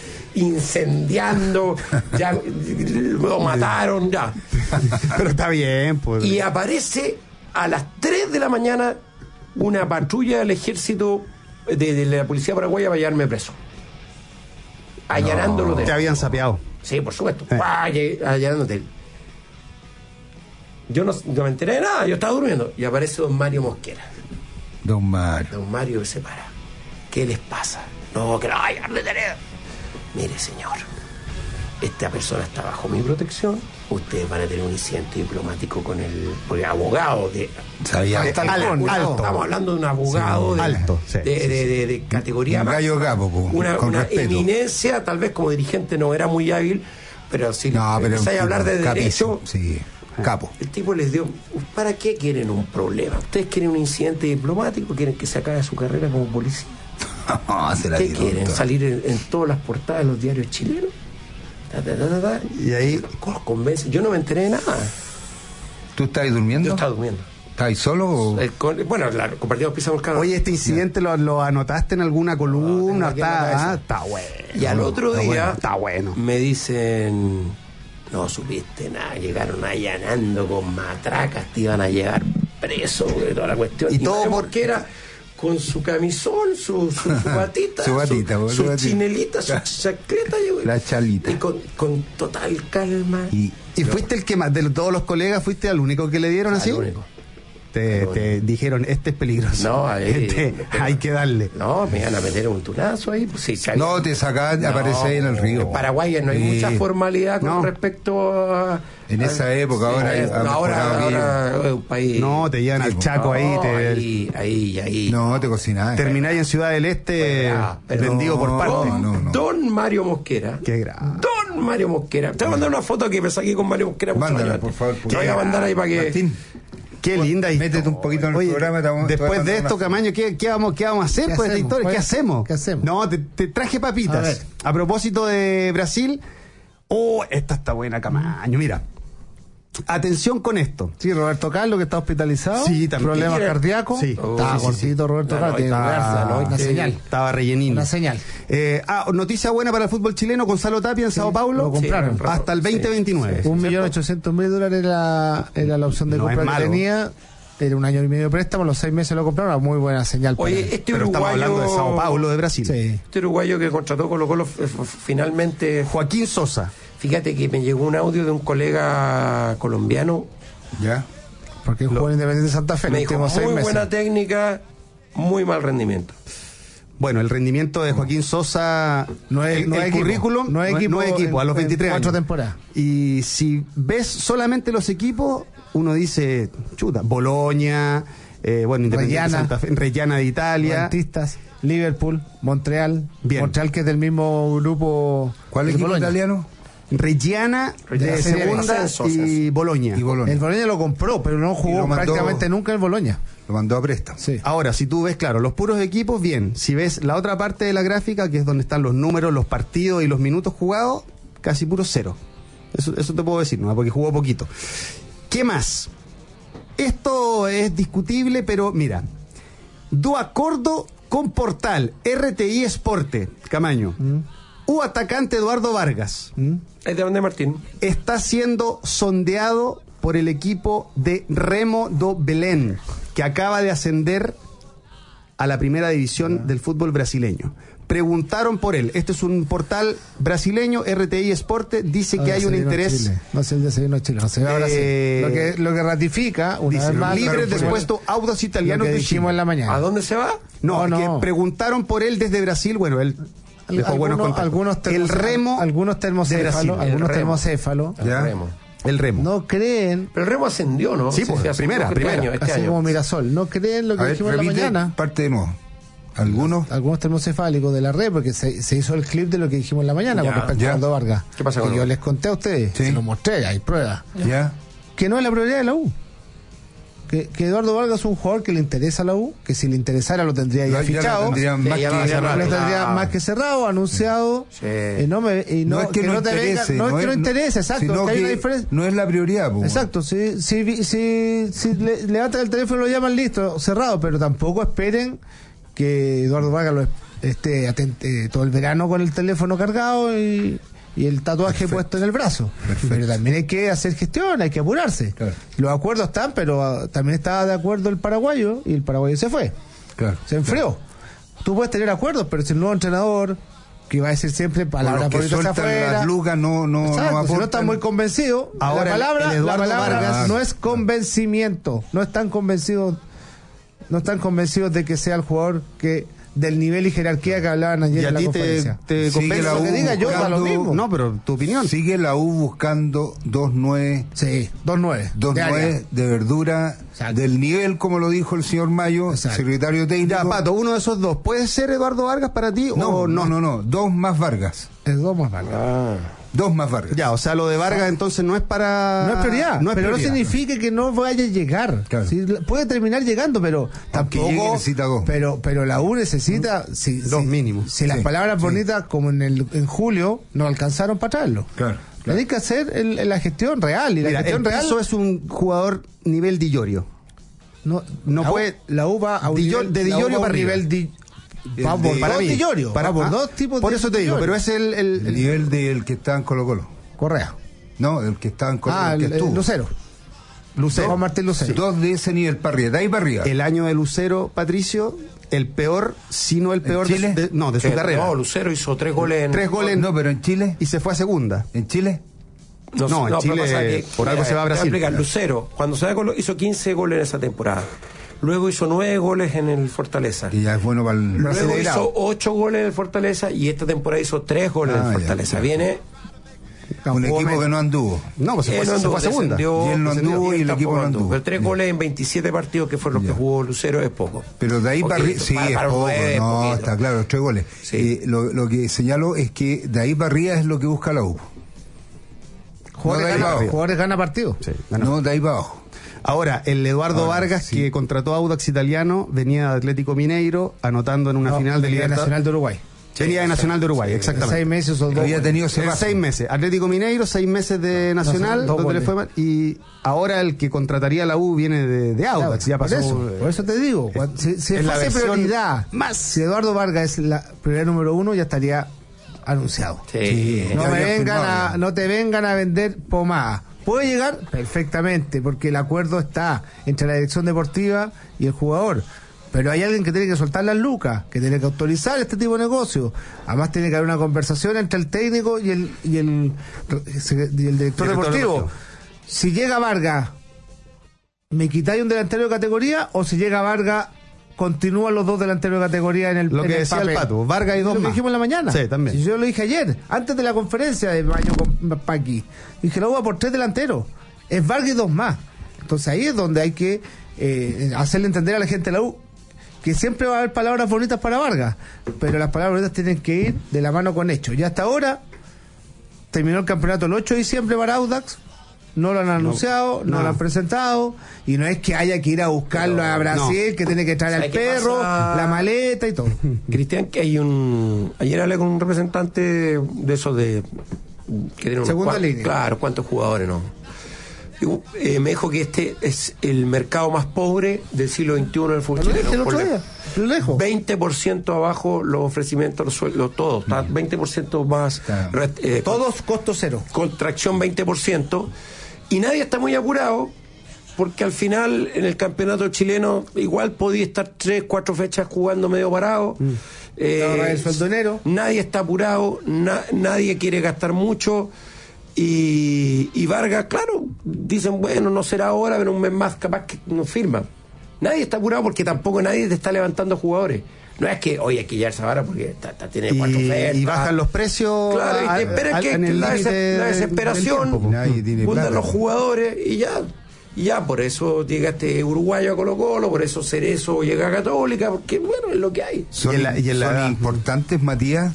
incendiando, ya lo mataron, ya. Pero está bien, pues. Y aparece a las tres de la mañana una patrulla del ejército de, de la policía paraguaya para llevarme preso. Allanando el hotel. Te habían sapeado. Sí, por supuesto. Eh. Allanando el hotel. Yo no, no me enteré de nada, yo estaba durmiendo. Y aparece don Mario Mosquera. Don Mario. Don Mario se para. ¿Qué les pasa? No, que no vayan a detener. Mire, señor, esta persona está bajo mi protección ustedes van a tener un incidente diplomático con el porque abogado de Sabía, hasta el alto, una, alto. Estamos hablando de un abogado sí, de, alto, sí, de, sí, de, de, de categoría un gallo máxima, capo, po, una, con una respeto. eminencia, tal vez como dirigente no era muy hábil, pero si no, pero empezáis a hablar de capísimo, derecho, sí, capo. el tipo les dio, ¿para qué quieren un problema? ¿Ustedes quieren un incidente diplomático? ¿Quieren que se acabe su carrera como policía? Se la ¿Qué tiró quieren? todo. ¿Salir en, en todas las portadas de los diarios chilenos? Ta, ta, ta, ta, ta. Y ahí, ¿Cómo los convence? Yo no me enteré de nada. ¿Tú estás durmiendo? Yo estaba durmiendo. ¿Estás solo o...? Eh, con- bueno, la, compartimos pieza con Carlos. oye, este incidente lo, lo anotaste en alguna columna, tengo aquí en la está, cabeza. ah, está bueno. Y al otro está día bueno, está bueno. me dicen, no supiste nada, llegaron allanando con matracas, te iban a llevar preso, güey, toda la cuestión. Y Y, todo todo por- porque era con su camisón, su, su, su batita, Su batita, su, güey, su su batita. chinelita, su chaqueta, güey. La chalita. Y con, con total calma. Y, ¿Y fuiste el que más, de todos los colegas, fuiste al único que le dieron así? Al único. Te, Al te único. dijeron, este es peligroso. No, ahí- Este, hay que darle. No, me iban a meter un tunazo ahí. Pues, sí, se había- no, te sacás, No, aparecés en el río. En Paraguay no hay Sí. mucha formalidad con No. respecto a... En esa época, ahora Sí, ha no, ahora, mejorado bien. ahora es un país... No, te llevan al Sí, Chaco ahí, No, te ahí, ahí, ahí. No, te cocinás. termináis en Ciudad del Este Ah, pero vendido no, por parte. no, no, no. Don Mario Mosquera. Qué grave. Don Mario Mosquera. Te voy a mandar una foto que me saqué con Mario Mosquera. muchos Mándala, años por antes. favor, Te voy a porque- mandar ahí para que... Martín, Qué linda historia. métete un poquito en el Oye, programa, te vamos- te voy a después de mandar esto, una- Camaño, ¿qué, qué, vamos, ¿qué vamos a hacer ¿Qué por esta hacemos? historia? ¿Qué Pues, hacemos? ¿qué hacemos? No, te, te traje A papitas. ver. A, propósito de Brasil. Oh, esta está buena, Camaño. Mira. Atención con esto. Sí, Roberto Carlos, que está hospitalizado. Sí, también. Problemas ¿Qué quiere? cardíacos. Sí. Estaba Oh, sí, sí, cortito Roberto No, Carlos. no, tiene que está- cuidarse, no, una sí. señal. Estaba rellenino. Una señal. Eh, ah, noticia buena para el fútbol chileno. Gonzalo Tapia en Sao Paulo. lo compraron. Sí, hasta el veinte veintinueve. sí, Un millón ochocientos mil dólares era, era la opción de No es compra que malo. tenía. Era un año y medio de préstamo, los seis meses lo compraron, una muy buena señal. para Oye, él. este Pero estamos uruguayo... hablando de Sao Paulo, de Brasil. Sí. Este uruguayo que contrató Colo Colo f- f- finalmente... Joaquín Sosa. Fíjate que me llegó un audio de un colega colombiano. ¿ya? Porque jugó en Independiente de Santa Fe Me los dijo, últimos seis muy meses. buena técnica, muy mal rendimiento. Bueno, el rendimiento de Joaquín Sosa, No es- el, no el es equipo. currículum, No es equipo equipo, a los en- en veintitrés cuatro años. temporadas. Y si ves solamente los equipos, uno dice, chuta, Boloña, eh, bueno, Independiente Reggiana. Santa Fe, Reggiana de Italia. Rentistas, Liverpool, Montreal. Bien. Montreal, que es del mismo grupo. ¿Cuál de equipo Boloña. italiano? Reggiana De de la Serie B. segunda Ascenso, y ascenso. Boloña. Y Bolonia. El Boloña lo compró, pero no Y jugó lo mandó- prácticamente nunca en Boloña. Lo mandó a préstamo. Sí. Ahora, si tú ves, claro, los puros equipos, bien. Si ves la otra parte de la gráfica, que es donde están los números, los partidos y los minutos jugados, casi puro cero. Eso, eso te puedo decir, ¿no? Porque jugó poquito. ¿Qué más? Esto es discutible, pero mira. Do acordo con Portal, R T I Esporte, Camaño. U atacante Eduardo Vargas Es de donde Martín. está siendo sondeado por el equipo de Remo do Belén, que acaba de ascender a la primera división del fútbol brasileño. Preguntaron por él. Este es un portal brasileño, R T I Esporte, dice que hay un interés. Chile. No sé el desayuno chileno. Se ve ahora sí. Eh, Lo que, lo que ratifica, una Dice, vez más, libre claro, dispuesto autos lo italianos que de dijimos Chile. en la mañana. ¿A dónde se va? No, No, que no. preguntaron por él desde Brasil. Bueno, él Al- dejó buenos algunos, contactos. algunos el termos- remo algunos de termocéfalos, Brasil. algunos El remo. termocéfalos El Ya. Remo. El remo. no creen, Pero el Remo ascendió, ¿no? Sí, pues, hace primera, poco, primera. Este año, este así año. como Mirasol, no creen lo que A ver, dijimos en la repite, mañana. parte de nuevo. Algunos. Algunos termocefálicos de la red, porque se, se hizo el clip de lo que dijimos en la mañana Ya, con respecto ya. a Aldo Vargas. ¿Qué pasa que con yo él? les conté a ustedes, Sí. se lo mostré, hay pruebas. ¿Ya? Que no es la prioridad de la U. Que, que Eduardo Vargas es un jugador que le interesa a la U, que si le interesara lo tendría ya Ya- ya lo fichado. tendrían Sí, más ya lo que había cerrado. Lo cerrado. tendría Ah. más que cerrado, anunciado. Sí. Y no, me, y no, No es que no te venga- interese, no es que no interese, exacto. sino que hay que una diferencia. no es la prioridad. po. Exacto, si, si, si, si le, levantan el teléfono y lo llaman, listo, cerrado, pero tampoco esperen que Eduardo Vargas lo esté atente todo el verano con el teléfono cargado y, y el tatuaje Perfecto. puesto en el brazo. Perfecto. Pero también hay que hacer gestión, hay que apurarse. Claro. Los acuerdos están, pero ah, también estaba de acuerdo el paraguayo y el paraguayo se fue, Claro. se enfrió. Tú puedes tener acuerdos, pero si el nuevo entrenador, que va a decir siempre Por palabras los que bonitas sueltan afuera, las lucas no, no, exacto, no si no aportan. están muy convencidos, Ahora, la palabra, el- el Eduardo la palabra Vargas- no es convencimiento, no están convencidos, no están convencidos de que sea el jugador que del nivel y jerarquía que hablaban ayer ¿Y a en la ti conferencia. te, te Sigue compensa la lo que U diga? Yo da lo buscando- mismo. No, pero tu opinión. Sigue la U buscando dos nueve, Sí, dos nueve. dos de área. nueve de verdura, Exacto. del nivel, como lo dijo el señor Mayo, Exacto. secretario técnico. Ya, Pato, uno de esos dos. ¿Puede ser Eduardo Vargas para ti no, o no, no? no, no, dos más Vargas. Es dos más Vargas. Ah. Dos más Vargas. Ya, o sea, lo de Vargas entonces no es para... No es prioridad, No es pero prioridad. no significa que no vaya a llegar. Claro. Sí, puede terminar llegando, pero Aunque tampoco. llegue, necesita dos. Pero, pero la U necesita si, Dos si- mínimos. Si las Sí, palabras sí. bonitas, como en el en julio, no alcanzaron para traerlo. Claro, claro. Tiene que hacer el- la gestión real y la Mira, gestión el real. Piso es un jugador nivel Di Llorio. No, no la U- puede- La U va a un Di Llor- nivel, de Di la U Llorio va a un para arriba. nivel Di- El va por de- Para dos mí. Di Llorio, Para, va por ah, dos tipos Por de eso te Di digo, Llorio. pero es el... el- El el- nivel del que está en Colo Colo. Correa. No, el que está en Colo Ah, el el, que el estuvo. Lucero. Lucero. Juan Martín Lucero. Dos de ese nivel para arriba, de ahí para arriba. el año de Lucero, Patricio, el peor, si no el peor de, Chile? de- no, de su Eh, carrera. No, Lucero hizo tres goles en... Tres goles No, pero en Chile, y se fue a segunda. en Chile, No, en pero Chile, pasa que- por algo se va a te voy Brasil. explicar. Lucero, cuando se va con lo- hizo quince goles en esa temporada. Luego hizo nueve goles en el Fortaleza. que ya es bueno para el Luego Brasileirao. hizo ocho goles en el Fortaleza y esta temporada hizo tres goles en Ah, el ya, Fortaleza. ya. Viene... un Jugó equipo menos. que no anduvo. No, pues se fue, Él no se fue anduvo, a segunda. descendió, Y él no descendió, anduvo y el tampoco equipo no anduvo. Pero tres Ya. goles en veintisiete partidos, que fueron los Ya. que jugó Lucero, es poco. Pero de ahí para arriba, Poquito, sí, para- es para un poco. nueve es No, poquito. está claro, tres goles. Sí. Eh, lo, lo que señalo es que de ahí para arriba es lo que busca la U. Jugadores, No, de ahí gana, abajo. jugadores gana partido. Sí, ganó. No, de ahí para abajo. Ahora, el Eduardo Ahora, Vargas, sí. que contrató a Audax Italiano, venía de Atlético Mineiro, anotando en una No, final de Liga Libertadores. Nacional de Uruguay. Venía de Nacional de Uruguay, En exactamente. seis meses o dos. Había tenido ese En paso. seis meses. Atlético Mineiro, seis meses de Nacional, Nacional, dos donde le goles. fue mal. Y ahora el que contrataría a la U viene de, de Audax. Ya pasó. por, eso, eh, por eso te digo, cuando- si, si es la fuese versión prioridad, más. si Eduardo Vargas es la prioridad número uno, ya estaría anunciado. Sí. No, Ya me había vengan firmado a, ya. no te vengan a vender pomada. ¿Puede llegar? Perfectamente, porque el acuerdo está entre la dirección deportiva y el jugador. Pero hay alguien que tiene que soltar las lucas, que tiene que autorizar este tipo de negocio. Además tiene que haber una conversación entre el técnico y el, y el, y el director Director deportivo. deportivo. Si llega Vargas, ¿me quitáis un delantero de categoría? O si llega Vargas, continúan los dos delanteros de categoría en el Lo en que el decía papel? el Pato, Vargas y dos Lo que más. dijimos en la mañana. Sí, también. Si yo lo dije ayer, antes de la conferencia de Mayo con Paqui. Dije, la U va por tres delanteros. Es Vargas y dos más. Entonces ahí es donde hay que eh, hacerle entender a la gente de la U que siempre va a haber palabras bonitas para Vargas, pero las palabras bonitas tienen que ir de la mano con hechos. Y hasta ahora terminó el campeonato el ocho de diciembre para Audax. No lo han anunciado, no, no. lo han presentado, y no es que haya que ir a buscarlo No, a Brasil, que tiene que traer al ¿Sabe qué perro, pasa? la maleta y todo. Cristian, que hay un... Ayer hablé con un representante de esos de... Que tiene unos Segunda cuan- línea. Claro, ¿cuántos jugadores no? Digo, eh, me dijo que este es el mercado más pobre del siglo veintiuno del fútbol Lo dije chileno. el otro Por le- día, lo lejos. veinte por ciento abajo los ofrecimientos, los sueldos, todo. Está veinte por ciento más. Claro. re- eh, Todos costo cero. contracción veinte por ciento, y nadie está muy apurado porque al final en el campeonato chileno igual podía estar tres, cuatro fechas jugando medio parado. Eh, Te ahorras el sueldo de enero. nadie está apurado, na- nadie quiere gastar mucho. Y, y Vargas, claro, dicen, bueno, no será ahora, pero un mes más capaz que no firma. Nadie está apurado porque tampoco nadie te está levantando jugadores. No es que, oye, hay que llevarse ahora porque está- está- tiene cuatro y, ofertas. y bajan los precios. Claro, y a- te esperan a- que, en que el la, límite des- la del- desesperación del tiempo, po. Nadie tiene hundan plata, los po. jugadores y ya. Y ya, por eso llega este uruguayo a Colo Colo, por eso Cerezo llega a Católica, porque bueno, es lo que hay. Son, Y en la- y en la son edad. importantes, Matías,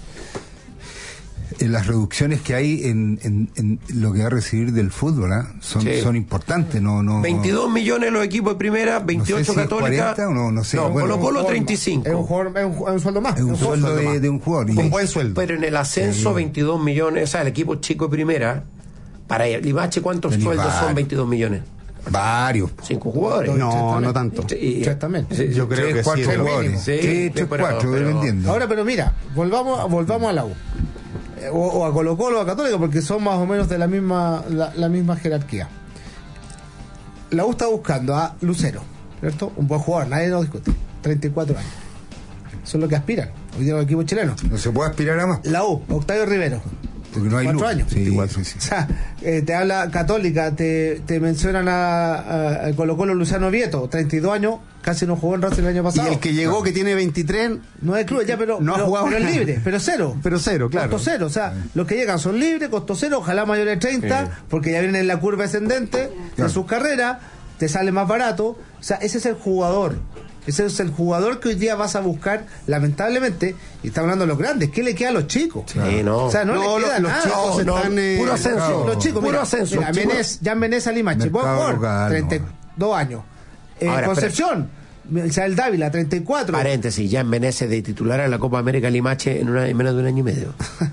en las reducciones que hay en, en- en lo que va a recibir del fútbol, ¿ah? son, Sí. son importantes, no, no. veintidós millones los equipos de primera, veintiocho si es Católica. cuarenta o no, no sé, No, bueno. Colo Colo Es treinta y cinco. un, jugador- es un, es un sueldo más. Es un Es un sueldo sueldo de, más. de un jugador. y- Con buen sueldo. Pero en el ascenso veintidós millones, o sea, el equipo chico de primera, para el Limache, ¿cuántos Tenés sueldos son varios. veintidós millones? Varios. Cinco jugadores. No, no tanto. Y- Tres también. sí, Yo creo Tres, que cuatro sí. jugadores. mínimo. Sí, Tres, tres, pero- cuatro, pero- dependiendo. Ahora, pero mira, volvamos, volvamos a la U. Eh, O, o a Colo Colo o a Católica, porque son más o menos de la misma, la, la misma jerarquía. La U está buscando a Lucero, ¿cierto? Un buen jugador, nadie lo discute. treinta y cuatro años. Eso es lo que aspiran hoy día los equipos chilenos. No se puede aspirar a más. La U, Octavio Rivero. Porque no hay luz. Cuatro años. Sí, veinticuatro. sí, sí. O sea, eh, te habla Católica, te, te mencionan a, a, a Colo Colo Luciano Vieto, treinta y dos años, casi no jugó en Racing el año Y pasado. el que llegó, que tiene veintitrés, No es club, ya, pero, No ha pero, jugado pero es nada. libre, pero cero. pero cero, claro. Costo cero, o sea, los que llegan son libres, costo cero, ojalá mayores de treinta, Sí. porque ya vienen en la curva ascendente de Claro. sus carreras, te sale más barato. O sea, ese es el jugador. Ese es el jugador que hoy día vas a buscar, lamentablemente, y estamos hablando de los grandes. ¿Qué le queda a los chicos? Sí, no. O sea, no, No, le queda los nada. chicos no, están... eh, puro ascenso. Los chicos, Puro mira, ascenso. mira, Los chicos- Menez, Jan Menez Alimachi, buen Mercado jugador, local, treinta y dos años. Eh, Ahora, Concepción, Isabel Dávila, treinta y cuatro. Paréntesis, ya en Menezes de titular en la Copa América Limache en, una, en menos de un año y medio.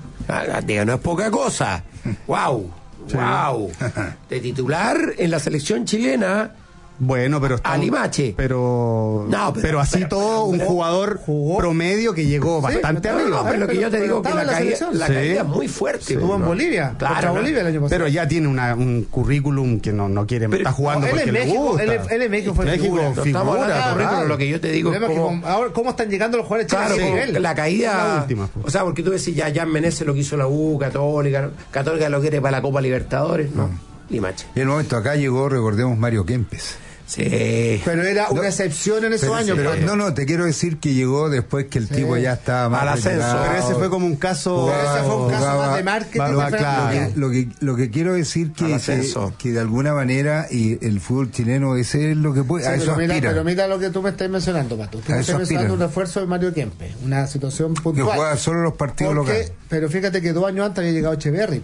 Ah, diga, no es poca cosa. ¡Wow! ¡Wow! De titular en la selección chilena. Bueno, pero está- Alimache. Pero, No, pero, pero- así pero- todo, un pero- jugador jugó. promedio que llegó bastante pero- arriba. No, pero lo que pero- yo te pero digo que estaba la en la caída, selección. la Sí. caída es muy fuerte. Estuvo en ¿no? Bolivia, Claro, contra ¿no? Bolivia el año pasado. Pero ya tiene una, un currículum que no, no quiere, Pero- está jugando No, él porque en le México, gusta. él, él en México fue México figura. No estamos hablando de figura, currículum, claro. lo que yo te digo El es problema es como- que con- ahora, ¿cómo están llegando los jugadores Claro, chilenos? como ¿Qué nivel? la caída. La última, pues. O sea, porque tú decís, ya Jan Menezes lo que hizo la U, Católica, Católica lo quiere para la Copa Libertadores, ¿no? Limache. Y en el momento acá llegó, recordemos, Mario Kempes. Sí. Pero era una No, excepción en esos Pero- años. pero- Pato. no, no, te quiero decir que llegó después que el tipo ya estaba más Al ascenso. retirado. Pero ese fue como un caso... Pero ese fue un caso Jugaba- más de marketing. va- que va- fue claro. mundial. Lo que, lo que quiero decir Al que, que, ascenso. que de alguna manera y el fútbol chileno ese es lo que puede, Sí, a eso pero, mira, aspira. pero mira lo que tú me estás mencionando, Pato. Tú A me eso estás mencionando aspira. un esfuerzo de Mario Kempe, una situación Que puntual. juega solo los partidos Porque- locales. Pero fíjate que dos años antes había llegado Echeverri.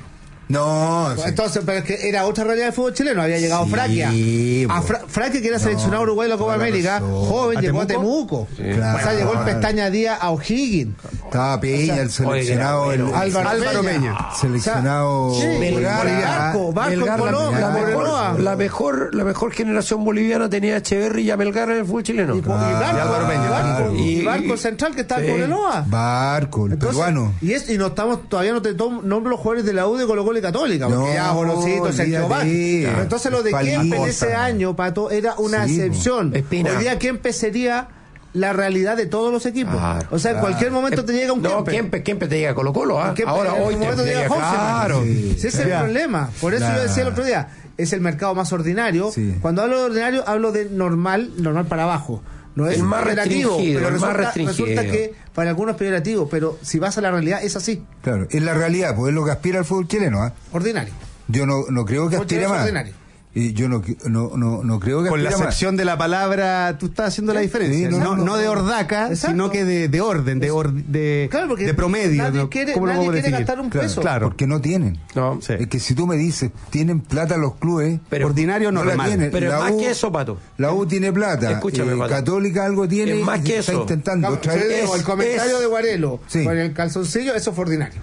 No, sí. Entonces, pero es que era otra realidad del fútbol chileno. Había llegado Sí, Fraquia. po. A Fra- Fraquia, que era seleccionado Uruguay en la Copa toda la América, razón. joven, ¿A llegó a Temuco? Temuco. Claro. O sea, llegó el Claro. Pestaña Díaz a O'Higgins. Estaba Peña, O sea, el seleccionado, oye, el, bueno, Álvaro, Álvaro Peña. Peña. seleccionado Sí, Melgar, Barco, Barco en Melgar, la, Colombia, la Moreloa. mejor, la, mejor, la mejor generación boliviana tenía a Echeverri y a Melgar en el fútbol chileno. Y, y Barco, y Álvaro Peña. Barco, Y- y Barco y- Central, que estaba sí. en Moreloa. Barco, el Entonces, peruano. Y, es, y no estamos, todavía no te tomo nombro los jugadores de la U de Colo Colo y Católica, porque No, ya Golosito, Sergio olvídate. Vázquez. Pero entonces lo de Palito. Kempe en ese año, Pato, era una Sí, excepción. Espina. Hoy día Kempe sería la realidad de todos los equipos. Claro, o sea, en cualquier momento te llega un No, Kempe. Kempe, Kempe te llega a Colo Colo, ¿ah? Kempe, Ahora en hoy un te momento te llega, llega Hofferman. claro. Sí. Ese es el Ya. problema. Por eso Claro. yo decía el otro día, es el mercado más ordinario. Sí. Cuando hablo de ordinario, hablo de normal, normal para abajo. No es El más peyorativo, restringido, pero el más resulta, restringido. resulta que para algunos es peyorativo, pero si vas a la realidad es así, Claro, es la realidad, pues es lo que aspira al fútbol chileno. ¿ah? ordinario. Yo no, no creo que Fútbol aspire chileno es más. ordinario. Y yo no, no, no, no creo que Con la aspire más. excepción de la palabra, tú estás haciendo la diferencia. Sí, no, no, no, no. de ordaca, Exacto. sino que de, de orden, de, or- de, Claro, porque de promedio. nadie ¿no? quiere- ¿Cómo lo nadie puedo quiere definir? gastar un Claro, peso. Claro. porque no tienen. No, Sí. Es que si tú me dices, tienen plata los clubes, pero, Ordinario no la normal. tienen. pero es La más U- que eso, Pato. La U tiene plata. Escúchame, eh, Pato. Católica algo tiene. Es más y que está eso. intentando Claro, traer- yo digo, es- el comentario es- de Guarelo Sí. con el calzoncillo, eso fue ordinario.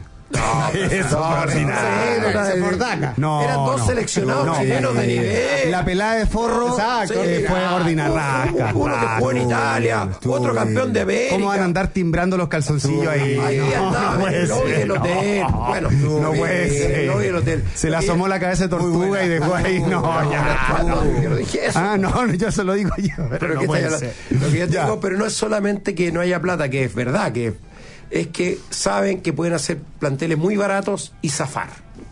Eso fue ordinario. Eso fue ordaca. No, Eran dos no. seleccionados No, chilenos de nivel. La pelada de forro Exacto. eh, Sí, fue ah, ordinaria. Uno que jugó en Italia, estuvo otro bien. campeón de América. ¿Cómo van a andar timbrando los calzoncillos ahí? Ahí No, andaba, no puede en el lobby ser. del hotel. Bueno, No puede en el lobby del ser. hotel. Se le Porque- asomó la cabeza de tortuga y dejó ahí. No, ya. No, yo no dije eso. Ah, no, yo se lo digo yo. Pero, Pero no que puede está- ser. lo que yo te Ya. digo, pero no es solamente que no haya plata, que es verdad, que es que saben que pueden hacer planteles muy baratos y zafar.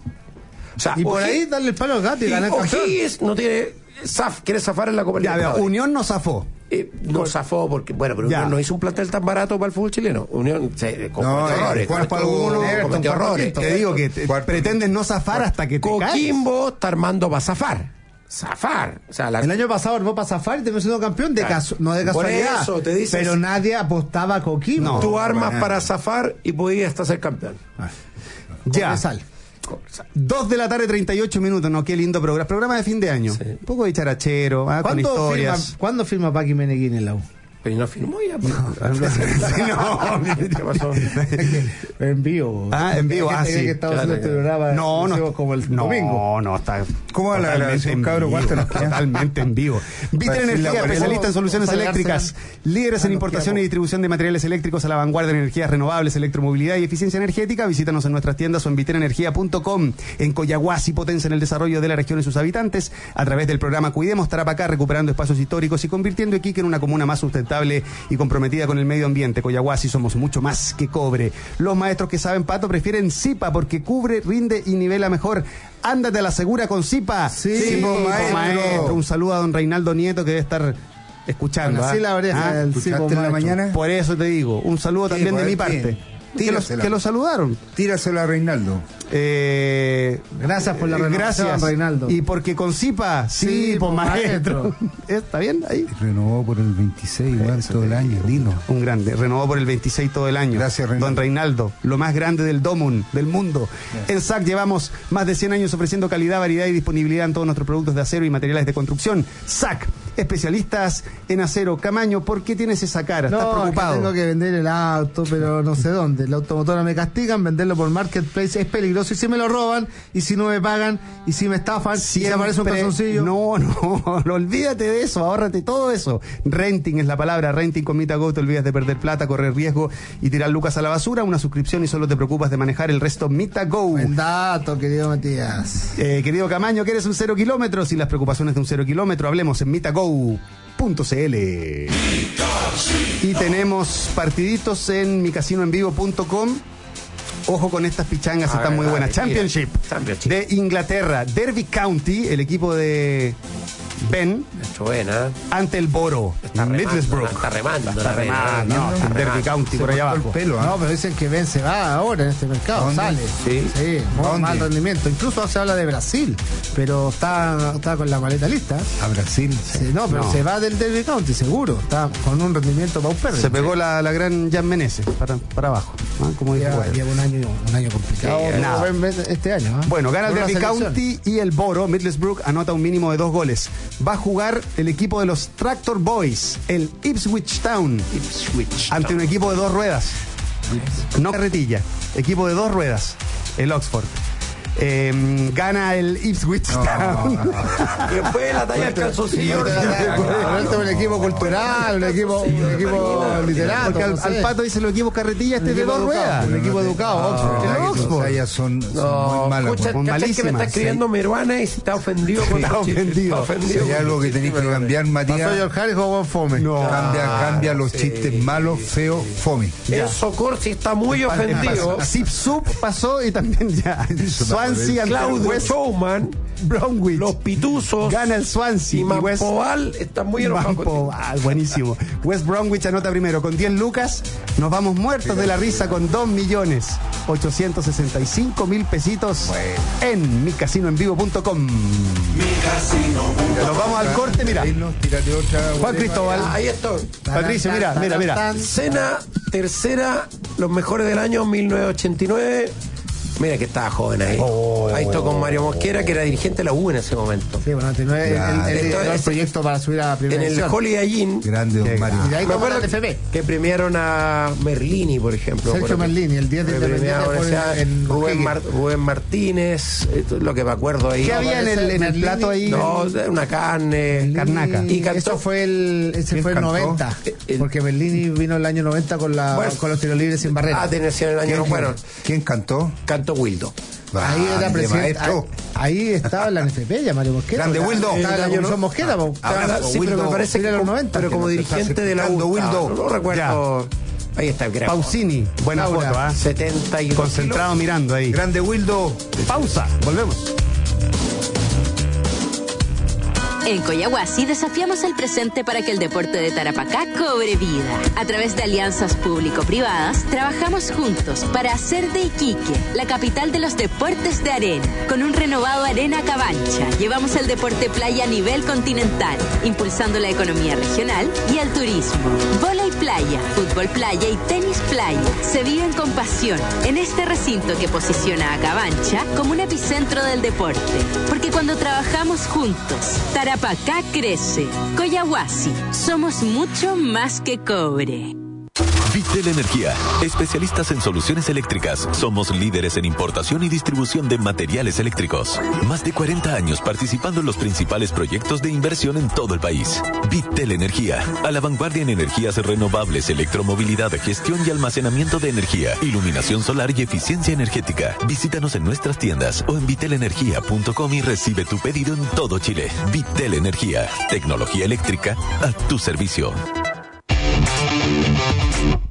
O sea, Y por O'Higgins- ahí darle el palo al gato y y ganar campeón. O'Higgins no tiene zaf, quiere zafar en la Copa Ya, veo, Libertadores. Unión no zafó. Eh, no zafó porque, bueno, pero Ya. Unión no hizo un plantel tan barato para el fútbol chileno. Unión se cometió No, eh, errores. Juan cometió- Pablo- cometió Everton, errores. Te digo que te- ¿Cuál- pretendes no zafar hasta que te caes. Coquimbo está armando para zafar. Zafar. O sea, la, El año pasado armó para zafar y terminó siendo campeón, de Claro. casu- no de Por casualidad. eso te dices- pero nadie apostaba a Coquimbo. No. tú armas bueno. para zafar y podías hasta ser campeón. Ya. Sal. Dos de la tarde, treinta y ocho minutos. No, qué lindo programa. Programa de fin de año. Sí. Un poco de charachero, ah, con ¿Cuándo firma, historias. ¿Cuándo firma Paqui Meneguín en la U? Pero no firmó ya. pues. No. ¿Qué pasó? En vivo. Ah, en vivo, Hay ah, gente sí. que estaba Claro, haciendo este claro. programa No, no. decimos, como el no, domingo. no, está. ¿Cómo va la totalmente grabación, en cabro? vivo, ¿Cuánto nos queda? Totalmente en vivo. Vital Para decirle Energía, a Guarelo. especialista en soluciones Vamos a eléctricas. Líderes en importación y distribución de materiales eléctricos a la vanguardia en energías renovables, electromovilidad y eficiencia energética. Visítanos en nuestras tiendas o en viterenergia punto com. En Coyahuasi potencia en el desarrollo de la región y sus habitantes a través del programa Cuidemos Tarapacá, recuperando espacios históricos y convirtiendo Iquique en una comuna más sustentable. sustentable y comprometida con el medio ambiente. Coyahuasi, somos mucho más que cobre. Los maestros que saben pato prefieren Zipa porque cubre, rinde y nivela mejor. Ándate a la segura con Zipa. Sí, sí maestro. maestro. Un saludo a don Reinaldo Nieto que debe estar escuchando. Así ¿ah? la oreja ¿Ah? del ¿Escuchaste Zipa, en la maestro. mañana? Por eso te digo, un saludo Sí, también de pues, mi bien. parte. Que lo, Tírasela. que lo saludaron. Tíraselo a Reinaldo. Eh, Gracias por la renovación, gracias. Reinaldo. Y porque con Zipa, sí, Sí, pues pues, maestro. maestro. ¿Está bien ahí? Renovó por el veintiséis, igual, Eso todo te el año, digo. lindo. Un grande, renovó por el veintiséis todo el año. Gracias, Reinaldo. Don Reinaldo, lo más grande del Domun, del mundo. En S A C llevamos más de cien años ofreciendo calidad, variedad y disponibilidad en todos nuestros productos de acero y materiales de construcción. S A C, especialistas en acero. Camaño, ¿por qué tienes esa cara? ¿Estás No, es que preocupado? tengo que vender el auto, pero no sé dónde. La automotora me castigan, venderlo por Marketplace es peligroso. Y si me lo roban, y si no me pagan, y si me estafan, y si aparece un Siempre- calzoncillo. No, no, no, olvídate de eso, ahórrate todo eso. Renting es la palabra, renting con MitaGo, te olvidas de perder plata, correr riesgo y tirar lucas a la basura, una suscripción y solo te preocupas de manejar el resto. MitaGo. Buen dato, querido Matías. Eh, querido Camaño, ¿quieres un cero kilómetros? Y las preocupaciones de un cero kilómetro, hablemos en mitago punto c l. Y tenemos partiditos en mi casino en vivo punto com. Ojo con estas pichangas, A están ver, muy dale, buenas. tira. Championship, Championship. de Inglaterra, Derby County, el equipo de Ben, Esto buena. ante el Boro, Está remando, Middlesbrough. está remando, Está la remando, remando, no, está el Derby remando. County por Se allá cortó abajo. el pelo, ¿ah? No, pero dicen que Ben se va ahora en este mercado, ¿Dónde? sale. Sí. Sí, muy ¿Dónde? mal rendimiento. Incluso se habla de Brasil, pero está, está con la maleta lista. A Brasil. Sí, no, pero No. se va del Derby County, seguro. Está con un rendimiento paupérrimo. Se pegó la, la gran Jan Meneses para, para abajo, ¿ah? Como dijo Lleva, él. lleva un año, un año complicado. Sí, pero nada. buen mes este año. ¿eh? Bueno, gana el Por la Derby selección. County y el Boro, Middlesbrough, anota un mínimo de dos goles. Va a jugar el equipo de los Tractor Boys, el Ipswich Town, Ipswich. ante un equipo de dos ruedas. No carretilla, equipo de dos ruedas, el Oxford. Eh, gana el Ipswich Town. Y después la talla del calzoncillo. Pero este es un equipo cultural, un equipo, un equipo literario. Porque al, no sé. al pato dice los equipos carretilla, este Un es de equipo dos educado, ruedas. un equipo educado, Oxford. El La que tus Oxford. tallas son, son No, muy malas. escucha, pues. ¿cachai que me Malísimas, está escribiendo Meruana y se está ofendido con Está los chistes? ofendido. Está Si ofendido. hay algo que tenéis que cambiar, Pasó Matías, George Harris o buen fome. No. cambia, cambia los sí. chistes malos, feos, fome. Enzo Corsi está muy ofendido. Zip Sup pasó y también ya. Swansea ante Claudio West Showman, Bromwich. los pituzos Gana el Swansea. y y West Mampoval están muy enojados. contigo. Mampoval, buenísimo. West Bromwich anota primero con diez lucas. Nos vamos muertos de la risa con dos millones ochocientos sesenta y cinco mil pesitos en mi casino en vivo punto com. Nos vamos al corte, mira. Irnos, tírate otra. Juan Guarema. Cristóbal. Ah, ahí estoy. Patricio, mira, mira, mira. Cena tercera, los mejores del año mil novecientos ochenta y nueve. Mira que estaba joven ahí. Oh. Ahí estoy con Mario Mosquera, que era dirigente de la U en ese momento. Sí, bueno, antes no es Claro. el, el, el, Esto el es- proyecto para subir a la En primera el división. Holiday Inn. Grande, don Qué Mario. Y de ahí Me como acuerdo el F B. que premiaron a Merlini, por ejemplo. Sergio Por- Merlini, el diez de que Independiente premiaron por ese- en Rubén, O'Higgins. Mar- Rubén Martínez, esto es lo que me acuerdo ahí. ¿Qué había en el, en el plato ahí? No, una carne. Carnaca. Y cantó- Eso fue el, ese ¿Quién fue el cantó? noventa. El- Porque Merlini vino el año noventa con, la, Bueno, con los tiros libres sin barrera. Ah, tenía en el año, no, bueno, ¿Quién cantó? cantó Wildo. Ahí era Grande, presidente. maestro. Ahí, ahí estaba la N F P, ya Mario Mosquera. Grande, Estaba- Wildo. Estaba la El año Comisión no- Mosquera, po. Abrazo, sí, pero me Wildo. parece Mira que los como- noventa, pero que como nos está dirigente de la acercando, U. Wildo. Ah, no, no recuerdo. Ahí está el gran. Pausini, buena Laura. foto, ¿ah? setenta y dos Concentrado mirando ahí. Grande Wildo. Pausa, volvemos. En Coyahuasi desafiamos el presente para que el deporte de Tarapacá cobre vida. A través de alianzas público-privadas, trabajamos juntos para hacer de Iquique la capital de los deportes de arena. Con un renovado Arena Cabancha, llevamos el deporte playa a nivel continental, impulsando la economía regional y el turismo. Vóley playa, fútbol playa y tenis playa se viven con pasión en este recinto que posiciona a Cabancha como un epicentro del deporte. Porque cuando trabajamos juntos, Tarapacá crece. Coyahuasi, somos mucho más que cobre. Vitel Energía, especialistas en soluciones eléctricas. Somos líderes en importación y distribución de materiales eléctricos. Más de cuarenta años participando en los principales proyectos de inversión en todo el país. Vitel Energía, a la vanguardia en energías renovables, electromovilidad, gestión y almacenamiento de energía, iluminación solar y eficiencia energética. Visítanos en nuestras tiendas o en vitel energía punto com y recibe tu pedido en todo Chile. Vitel Energía, tecnología eléctrica a tu servicio.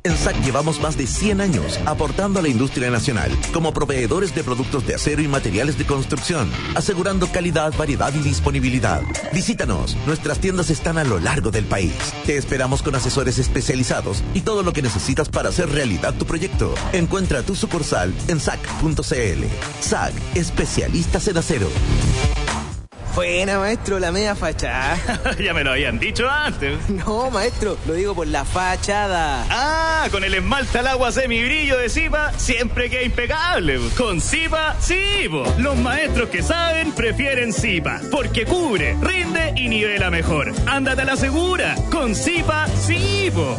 En S A C llevamos más de cien años aportando a la industria nacional como proveedores de productos de acero y materiales de construcción, asegurando calidad, variedad y disponibilidad. Visítanos, nuestras tiendas están a lo largo del país. Te esperamos con asesores especializados y todo lo que necesitas para hacer realidad tu proyecto. Encuentra tu sucursal en S A C punto C L. S A C, especialistas en acero. Buena, maestro, la media fachada. Ya me lo habían dicho antes. No, maestro, lo digo por la fachada. Ah, con el esmalte al agua semibrillo de Zipa, siempre queda impecable. Con Zipa, sí, po. Los maestros que saben prefieren Zipa, porque cubre, rinde y nivela mejor. Ándate a la segura. Con Zipa, sí, po.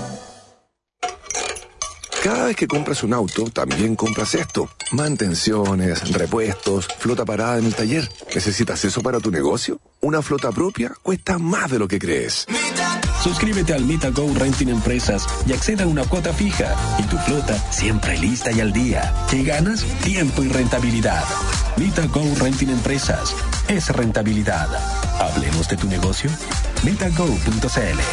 Cada vez que compras un auto, también compras esto. Mantenciones, repuestos, flota parada en el taller. ¿Necesitas eso para tu negocio? Una flota propia cuesta más de lo que crees. Suscríbete al MitaGo Renting Empresas y acceda a una cuota fija. Y tu flota siempre lista y al día. ¿Qué ganas? Tiempo y rentabilidad. MitaGo Renting Empresas. Es rentabilidad. Hablemos de tu negocio. mitago punto C L.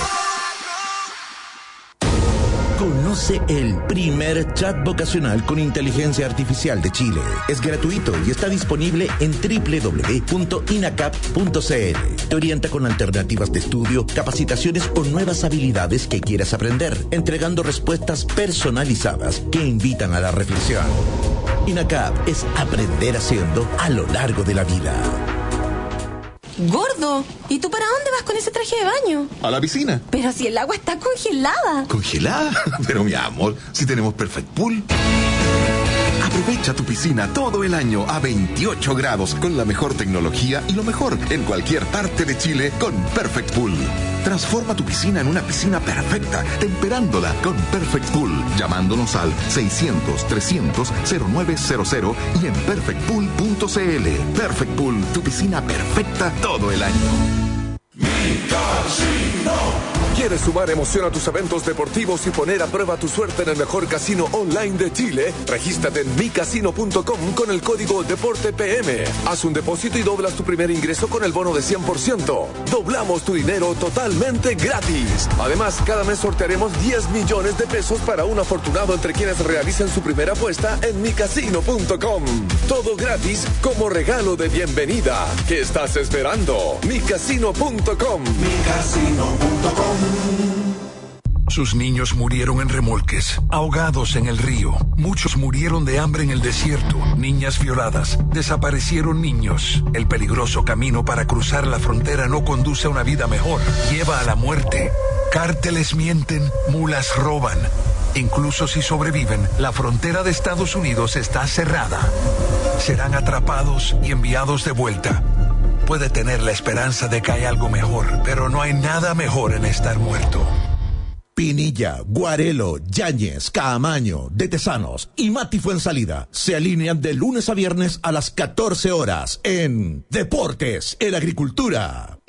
Conoce el primer chat vocacional con inteligencia artificial de Chile. Es gratuito y está disponible en doble u doble u doble u punto inacap punto c l. Te orienta con alternativas de estudio, capacitaciones o nuevas habilidades que quieras aprender, entregando respuestas personalizadas que invitan a la reflexión. INACAP es aprender haciendo a lo largo de la vida. Gordo, ¿y tú para dónde vas con ese traje de baño? A la piscina. Pero si el agua está congelada. ¿Congelada? Pero mi amor, si tenemos Perfect Pool. Aprovecha tu piscina todo el año a veintiocho grados con la mejor tecnología y lo mejor en cualquier parte de Chile con Perfect Pool. Transforma tu piscina en una piscina perfecta, temperándola con Perfect Pool, llamándonos al seiscientos, trescientos, cero nueve cero cero y en perfect pool punto c l. Perfect Pool, tu piscina perfecta todo el año. Mi Casino. ¿Quieres sumar emoción a tus eventos deportivos y poner a prueba tu suerte en el mejor casino online de Chile? Regístrate en mi casino punto com con el código DEPORTEPM. Haz un depósito y doblas tu primer ingreso con el bono de cien por ciento. Doblamos tu dinero totalmente gratis. Además, cada mes sortearemos diez millones de pesos para un afortunado entre quienes realicen su primera apuesta en mi casino punto com. Todo gratis como regalo de bienvenida. ¿Qué estás esperando? mi casino punto com. mi casino punto com. Sus niños murieron en remolques, ahogados en el río. Muchos murieron de hambre en el desierto. Niñas violadas. Desaparecieron niños. El peligroso camino para cruzar la frontera no conduce a una vida mejor. Lleva a la muerte. Cárteles mienten, mulas roban. Incluso si sobreviven, la frontera de Estados Unidos está cerrada. Serán atrapados y enviados de vuelta. Puede tener la esperanza de que hay algo mejor, pero no hay nada mejor en estar muerto. Pinilla, Guarelo, Yáñez, Caamaño, De Tesanos y Mati Fuensalida se alinean de lunes a viernes a las catorce horas en Deportes en Agricultura.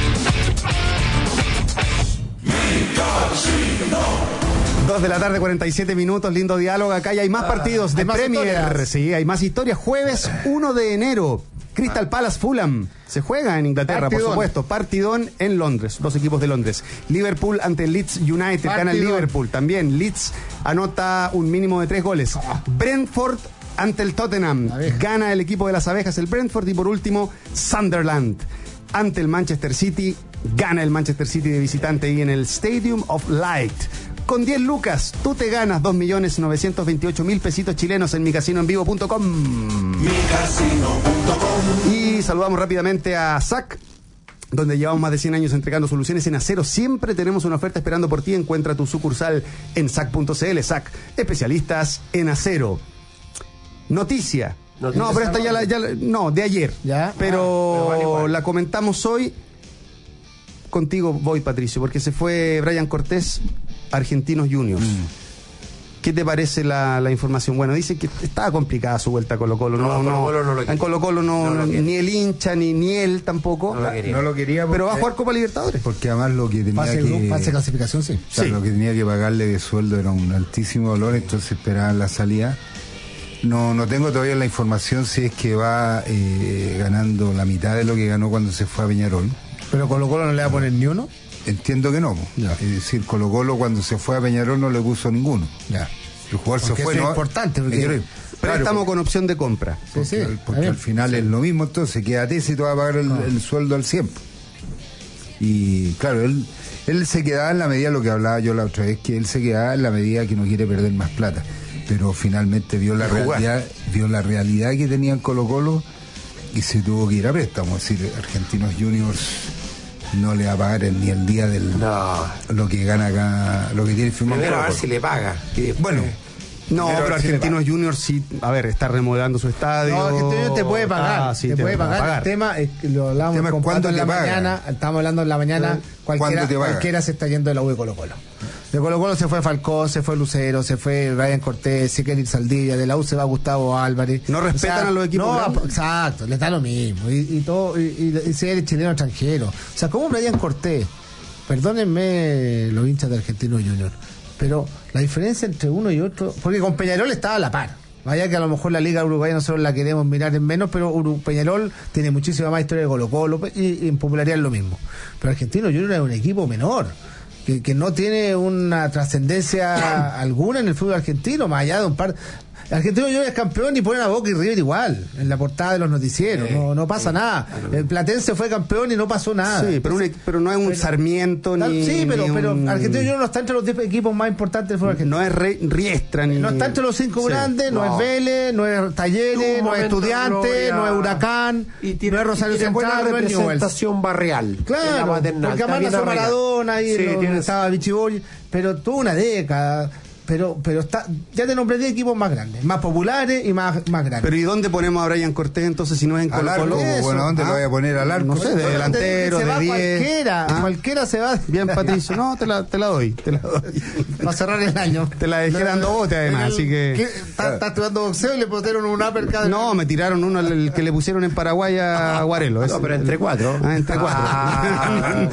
Dos de la tarde, cuarenta y siete minutos, lindo diálogo acá y hay más partidos de Premier. Sí, hay más historias. Jueves uno de enero. Crystal Palace Fulham se juega en Inglaterra, partidón. Por supuesto. Partidón en Londres, dos equipos de Londres. Liverpool ante Leeds United, partidón. Gana el Liverpool. También Leeds anota un mínimo de tres goles. Ah. Brentford ante el Tottenham, gana el equipo de las abejas, el Brentford. Y por último, Sunderland ante el Manchester City, gana el Manchester City de visitante y en el Stadium of Light. Con diez lucas, tú te ganas dos millones novecientos veintiocho mil pesitos chilenos en mi casino en vivo punto com. mi casino punto com. Y saludamos rápidamente a S A C, donde llevamos más de cien años entregando soluciones en acero. Siempre tenemos una oferta esperando por ti. Encuentra tu sucursal en S A C punto c l. S A C, especialistas en acero. Noticia. Noticia no, pero esta ya la, ya la, no, de ayer. ¿Ya? Pero, ah, pero vale, la comentamos hoy. Contigo voy, Patricio, porque se fue Brian Cortés, Argentinos Juniors. Mm. ¿Qué te parece la, la información? Bueno, dice que estaba complicada su vuelta a Colo Colo. No, no, no, Colo -Colo no lo en Colo Colo no, no ni el hincha, ni, ni él tampoco. No lo quería. No lo quería porque, pero va a jugar Copa Libertadores. Porque además lo que tenía pase que... Pase clasificación, sí. O sea, sí. Lo que tenía que pagarle de sueldo era un altísimo dolor, entonces esperaban la salida. No, no tengo todavía la información si es que va eh, ganando la mitad de lo que ganó cuando se fue a Peñarol. Pero Colo Colo no le va a poner ni uno. entiendo que no. Ya. Es decir, Colo Colo cuando se fue a Peñarol no le puso ninguno. Ya. El jugador porque se fue. Eso no, es importante. Porque claro, préstamo con opción de compra. Porque, sí, sí, porque al final sí. es lo mismo, entonces quédate si te va a pagar el, no. el sueldo al cien. Y claro, él, él se quedaba en la medida, lo que hablaba yo la otra vez, que él se quedaba en la medida que no quiere perder más plata. Pero finalmente vio la realidad, vio la realidad que tenía en Colo Colo y se tuvo que ir a préstamo. Es decir, Argentinos Juniors no le va a pagar ni el día del no. lo que gana acá, lo que tiene firmado. Primero a ver si le paga. Bueno. No, pero, pero Argentinos Juniors sí, a ver, está remodelando su estadio. No, Argentinos te puede pagar, ah, sí, te, te puede pagar. pagar. El tema es que lo hablamos con Pato en la paga? mañana, estamos hablando en la mañana, cualquiera, cualquiera se está yendo de la U de Colo Colo. De Colo Colo se fue Falcón, se fue Lucero, se fue Ryan Cortés, se quiere ir Saldivia, de la U se va Gustavo Álvarez. No respetan o sea, a los equipos. No, grandes. Exacto, les da lo mismo. Y, y todo, y, y, y ser chileno extranjero. O sea, ¿cómo Ryan Cortés? Perdónenme los hinchas de Argentinos Juniors, pero la diferencia entre uno y otro, porque con Peñarol estaba a la par, vaya que a lo mejor la liga uruguaya nosotros la queremos mirar en menos, pero Uru, Peñarol tiene muchísima más historia de Colo Colo y, y en popularidad es lo mismo, pero Argentino Junior es un equipo menor que, que no tiene una trascendencia alguna en el fútbol argentino, más allá de un par. Argentino Junior es campeón y ponen a Boca y River igual en la portada de los noticieros, eh, no, no pasa eh, nada. El Platense fue campeón y no pasó nada. Sí, pero, un, pero no es un pero, Sarmiento ni. Sí, pero, ni pero un... Argentino Junior no está entre los diez equipos más importantes del fútbol argentino. No es re, Riestra ni. No está entre los cinco sí, grandes, no. no es Vélez, no es Talleres, no es Estudiantes, no es Huracán, y tiene, no es Rosario y tiene Central, buena representación barrial. Claro, porque además nació Maradona y sí, lo, tiene... estaba Bichibol, pero tuvo una década. Pero pero está ya te nombré diez equipos más grandes, más populares y más, más grandes. Pero ¿y dónde ponemos a Brian Cortés entonces si no es en Colo Colo? Bueno, ¿dónde ah, lo voy a poner al arco? No sé, de delantero, se de va diez. Cualquiera, ¿ah? cualquiera se va. Bien, Patricio, no, te la, te la doy, te la doy. Va a cerrar el año. Te la dejé dando bote además, el, así que... ¿Estás está estudiando boxeo y le pusieron un uppercut? No, me tiraron uno el que le pusieron en Paraguay a Guarelo. No, pero entre cuatro. Ah, entre cuatro. Ah,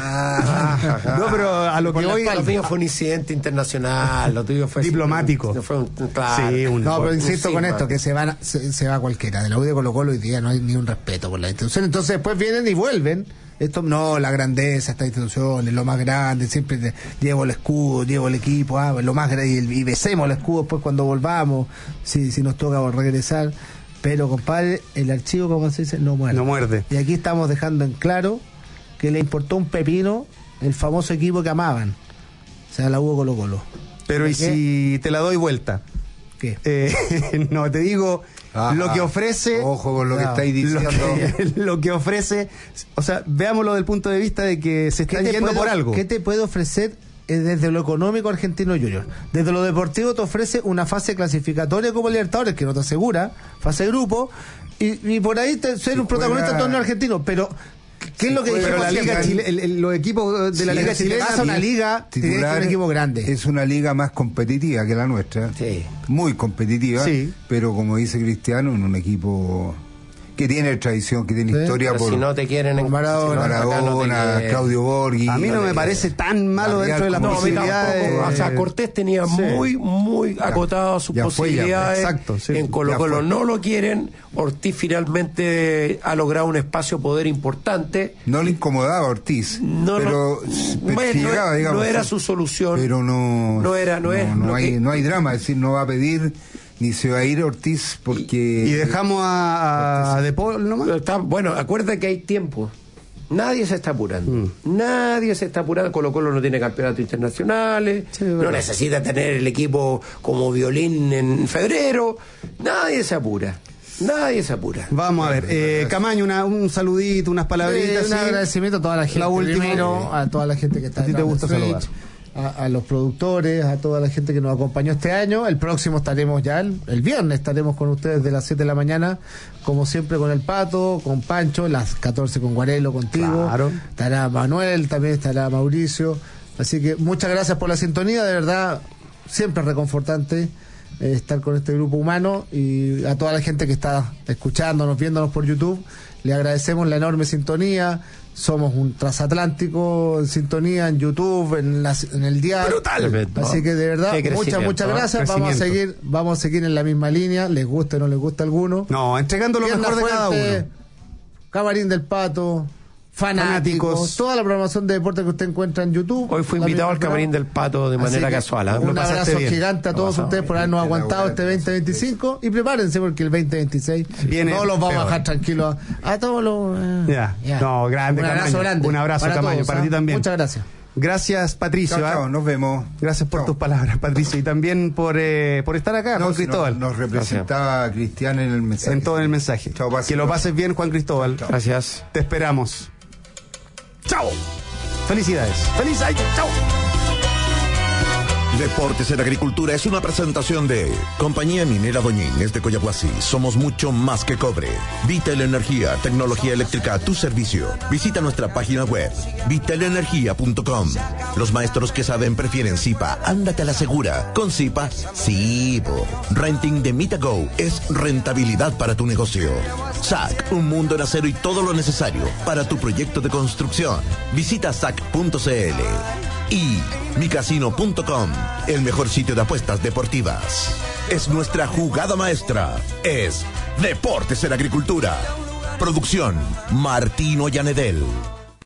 ah, no, pero a lo que voy... Lo tuyo fue un incidente internacional, lo tuyo fue... Diplomático. No fue un, claro. Sí, un, no, pero insisto con esto, que se van se, se va cualquiera. De la U de Colo Colo hoy día no hay ni un respeto por la institución. Entonces después vienen y vuelven. Esto no, la grandeza, esta institución es lo más grande. Siempre te, llevo el escudo, llevo el equipo, ah, lo más grande. Y, y besemos el escudo después cuando volvamos, si, si nos toca regresar. Pero, compadre, el archivo, como se dice, no muerde. No muerde. Y aquí estamos dejando en claro que le importó un pepino el famoso equipo que amaban. O sea, la U de Colo Colo. Pero ¿y si te la doy vuelta? ¿Qué? Eh, no, te digo, ah, lo que ofrece... Ojo con lo que no, estáis diciendo. Lo que, lo que ofrece... O sea, veámoslo desde el punto de vista de que se está yendo puedo, por algo. ¿Qué te puede ofrecer desde lo económico Argentino Junior? Desde lo deportivo te ofrece una fase clasificatoria como Libertadores, que no te asegura, fase de grupo, y, y por ahí te, ser si un protagonista del torneo argentino, pero... ¿Qué es lo que dijimos? La Liga Chile, el, el, los equipos de la sí, Liga Chilena. Si una liga, tienes que un equipo grande. Es una liga más competitiva que la nuestra. Sí. Muy competitiva. Sí. Pero como dice Cristiano, en un equipo que tiene tradición, que tiene sí, historia por... si no te quieren en Maradona, Maradona, no te Claudio Borghi. A mí no, no me te... parece tan malo dentro de las no, posibilidades. De... O sea, Cortés tenía sí. muy, muy acotadas sus posibilidades. Ya, exacto, sí. En Colo Colo no lo quieren. Ortiz finalmente ha logrado un espacio poder importante. No le incomodaba a Ortiz, no, pero, no, pero no, llegaba, digamos, no era su solución. Pero no, no era, no, no, es, no, hay, que... no hay drama, es decir, no va a pedir ni se va a ir Ortiz porque... Y, y dejamos a, a De Paul nomás. Está, bueno, acuérdate que hay tiempo. Nadie se está apurando. Mm. Nadie se está apurando. Colo Colo no tiene campeonatos internacionales. Sí, no necesita tener el equipo como violín en febrero. Nadie se apura. Nadie se apura. Vamos a ver, eh, Camaño, una, un saludito, unas palabritas. Eh, un ¿sí? agradecimiento a toda la gente. La última, primero, a toda la gente que está a ti te gusta saludar. A, a los productores, a toda la gente que nos acompañó este año. El próximo estaremos ya, el, el viernes estaremos con ustedes de las siete de la mañana, como siempre con el Pato, con Pancho, las catorce con Guarelo, contigo. Claro. Estará Manuel, también estará Mauricio. Así que muchas gracias por la sintonía, de verdad, siempre reconfortante eh, estar con este grupo humano, y a toda la gente que está escuchándonos, viéndonos por YouTube, le agradecemos la enorme sintonía. Somos un transatlántico en sintonía en YouTube, en, la, en el diario. Brutal. Así que de verdad, muchas, muchas gracias. Vamos a seguir, vamos a seguir en la misma línea, les guste o no les guste a alguno. No, entregando lo mejor de cada uno. Camarín del Pato, fanáticos, fanáticos. toda la programación de deporte que usted encuentra en YouTube. Hoy fui invitado al camarín del Pato de manera casual. ¿eh? Un abrazo bien. gigante a todos ustedes por habernos aguantado este veinte veinticinco y prepárense porque el veinte veintiséis Viene no los vamos peor. a dejar tranquilos a, a todos los... eh, Ya. ya. No, grande, Un abrazo Camaño. grande. Un abrazo, para Camaño, todos, para ¿eh? ti también. Muchas gracias. Gracias, Patricio. Chao, ¿ah? chao, nos vemos. Gracias por Chao. tus palabras, Patricio. Y también por, eh, por estar acá, No, Juan Cristóbal. Nos, nos representaba Cristian en el mensaje. En todo el mensaje. Chao, pase, que lo pase. pases bien, Juan Cristóbal. Gracias. Te esperamos. ¡Chao! Felicidades. ¡Feliz año! ¡Chao! Deportes en Agricultura es una presentación de Compañía Minera Doña Inés de Coyahuasi. Somos mucho más que cobre. Vitel Energía, tecnología eléctrica a tu servicio. Visita nuestra página web, vitel energía punto com. Los maestros que saben prefieren Zipa. Ándate a la segura. Con Zipa, sí. po. Renting de Mitago es rentabilidad para tu negocio. S A C, un mundo en acero y todo lo necesario para tu proyecto de construcción. Visita sac punto cl. Y mi casino punto com, el mejor sitio de apuestas deportivas. Es nuestra jugada maestra. Es Deportes en Agricultura. Producción Martín Ollanedel.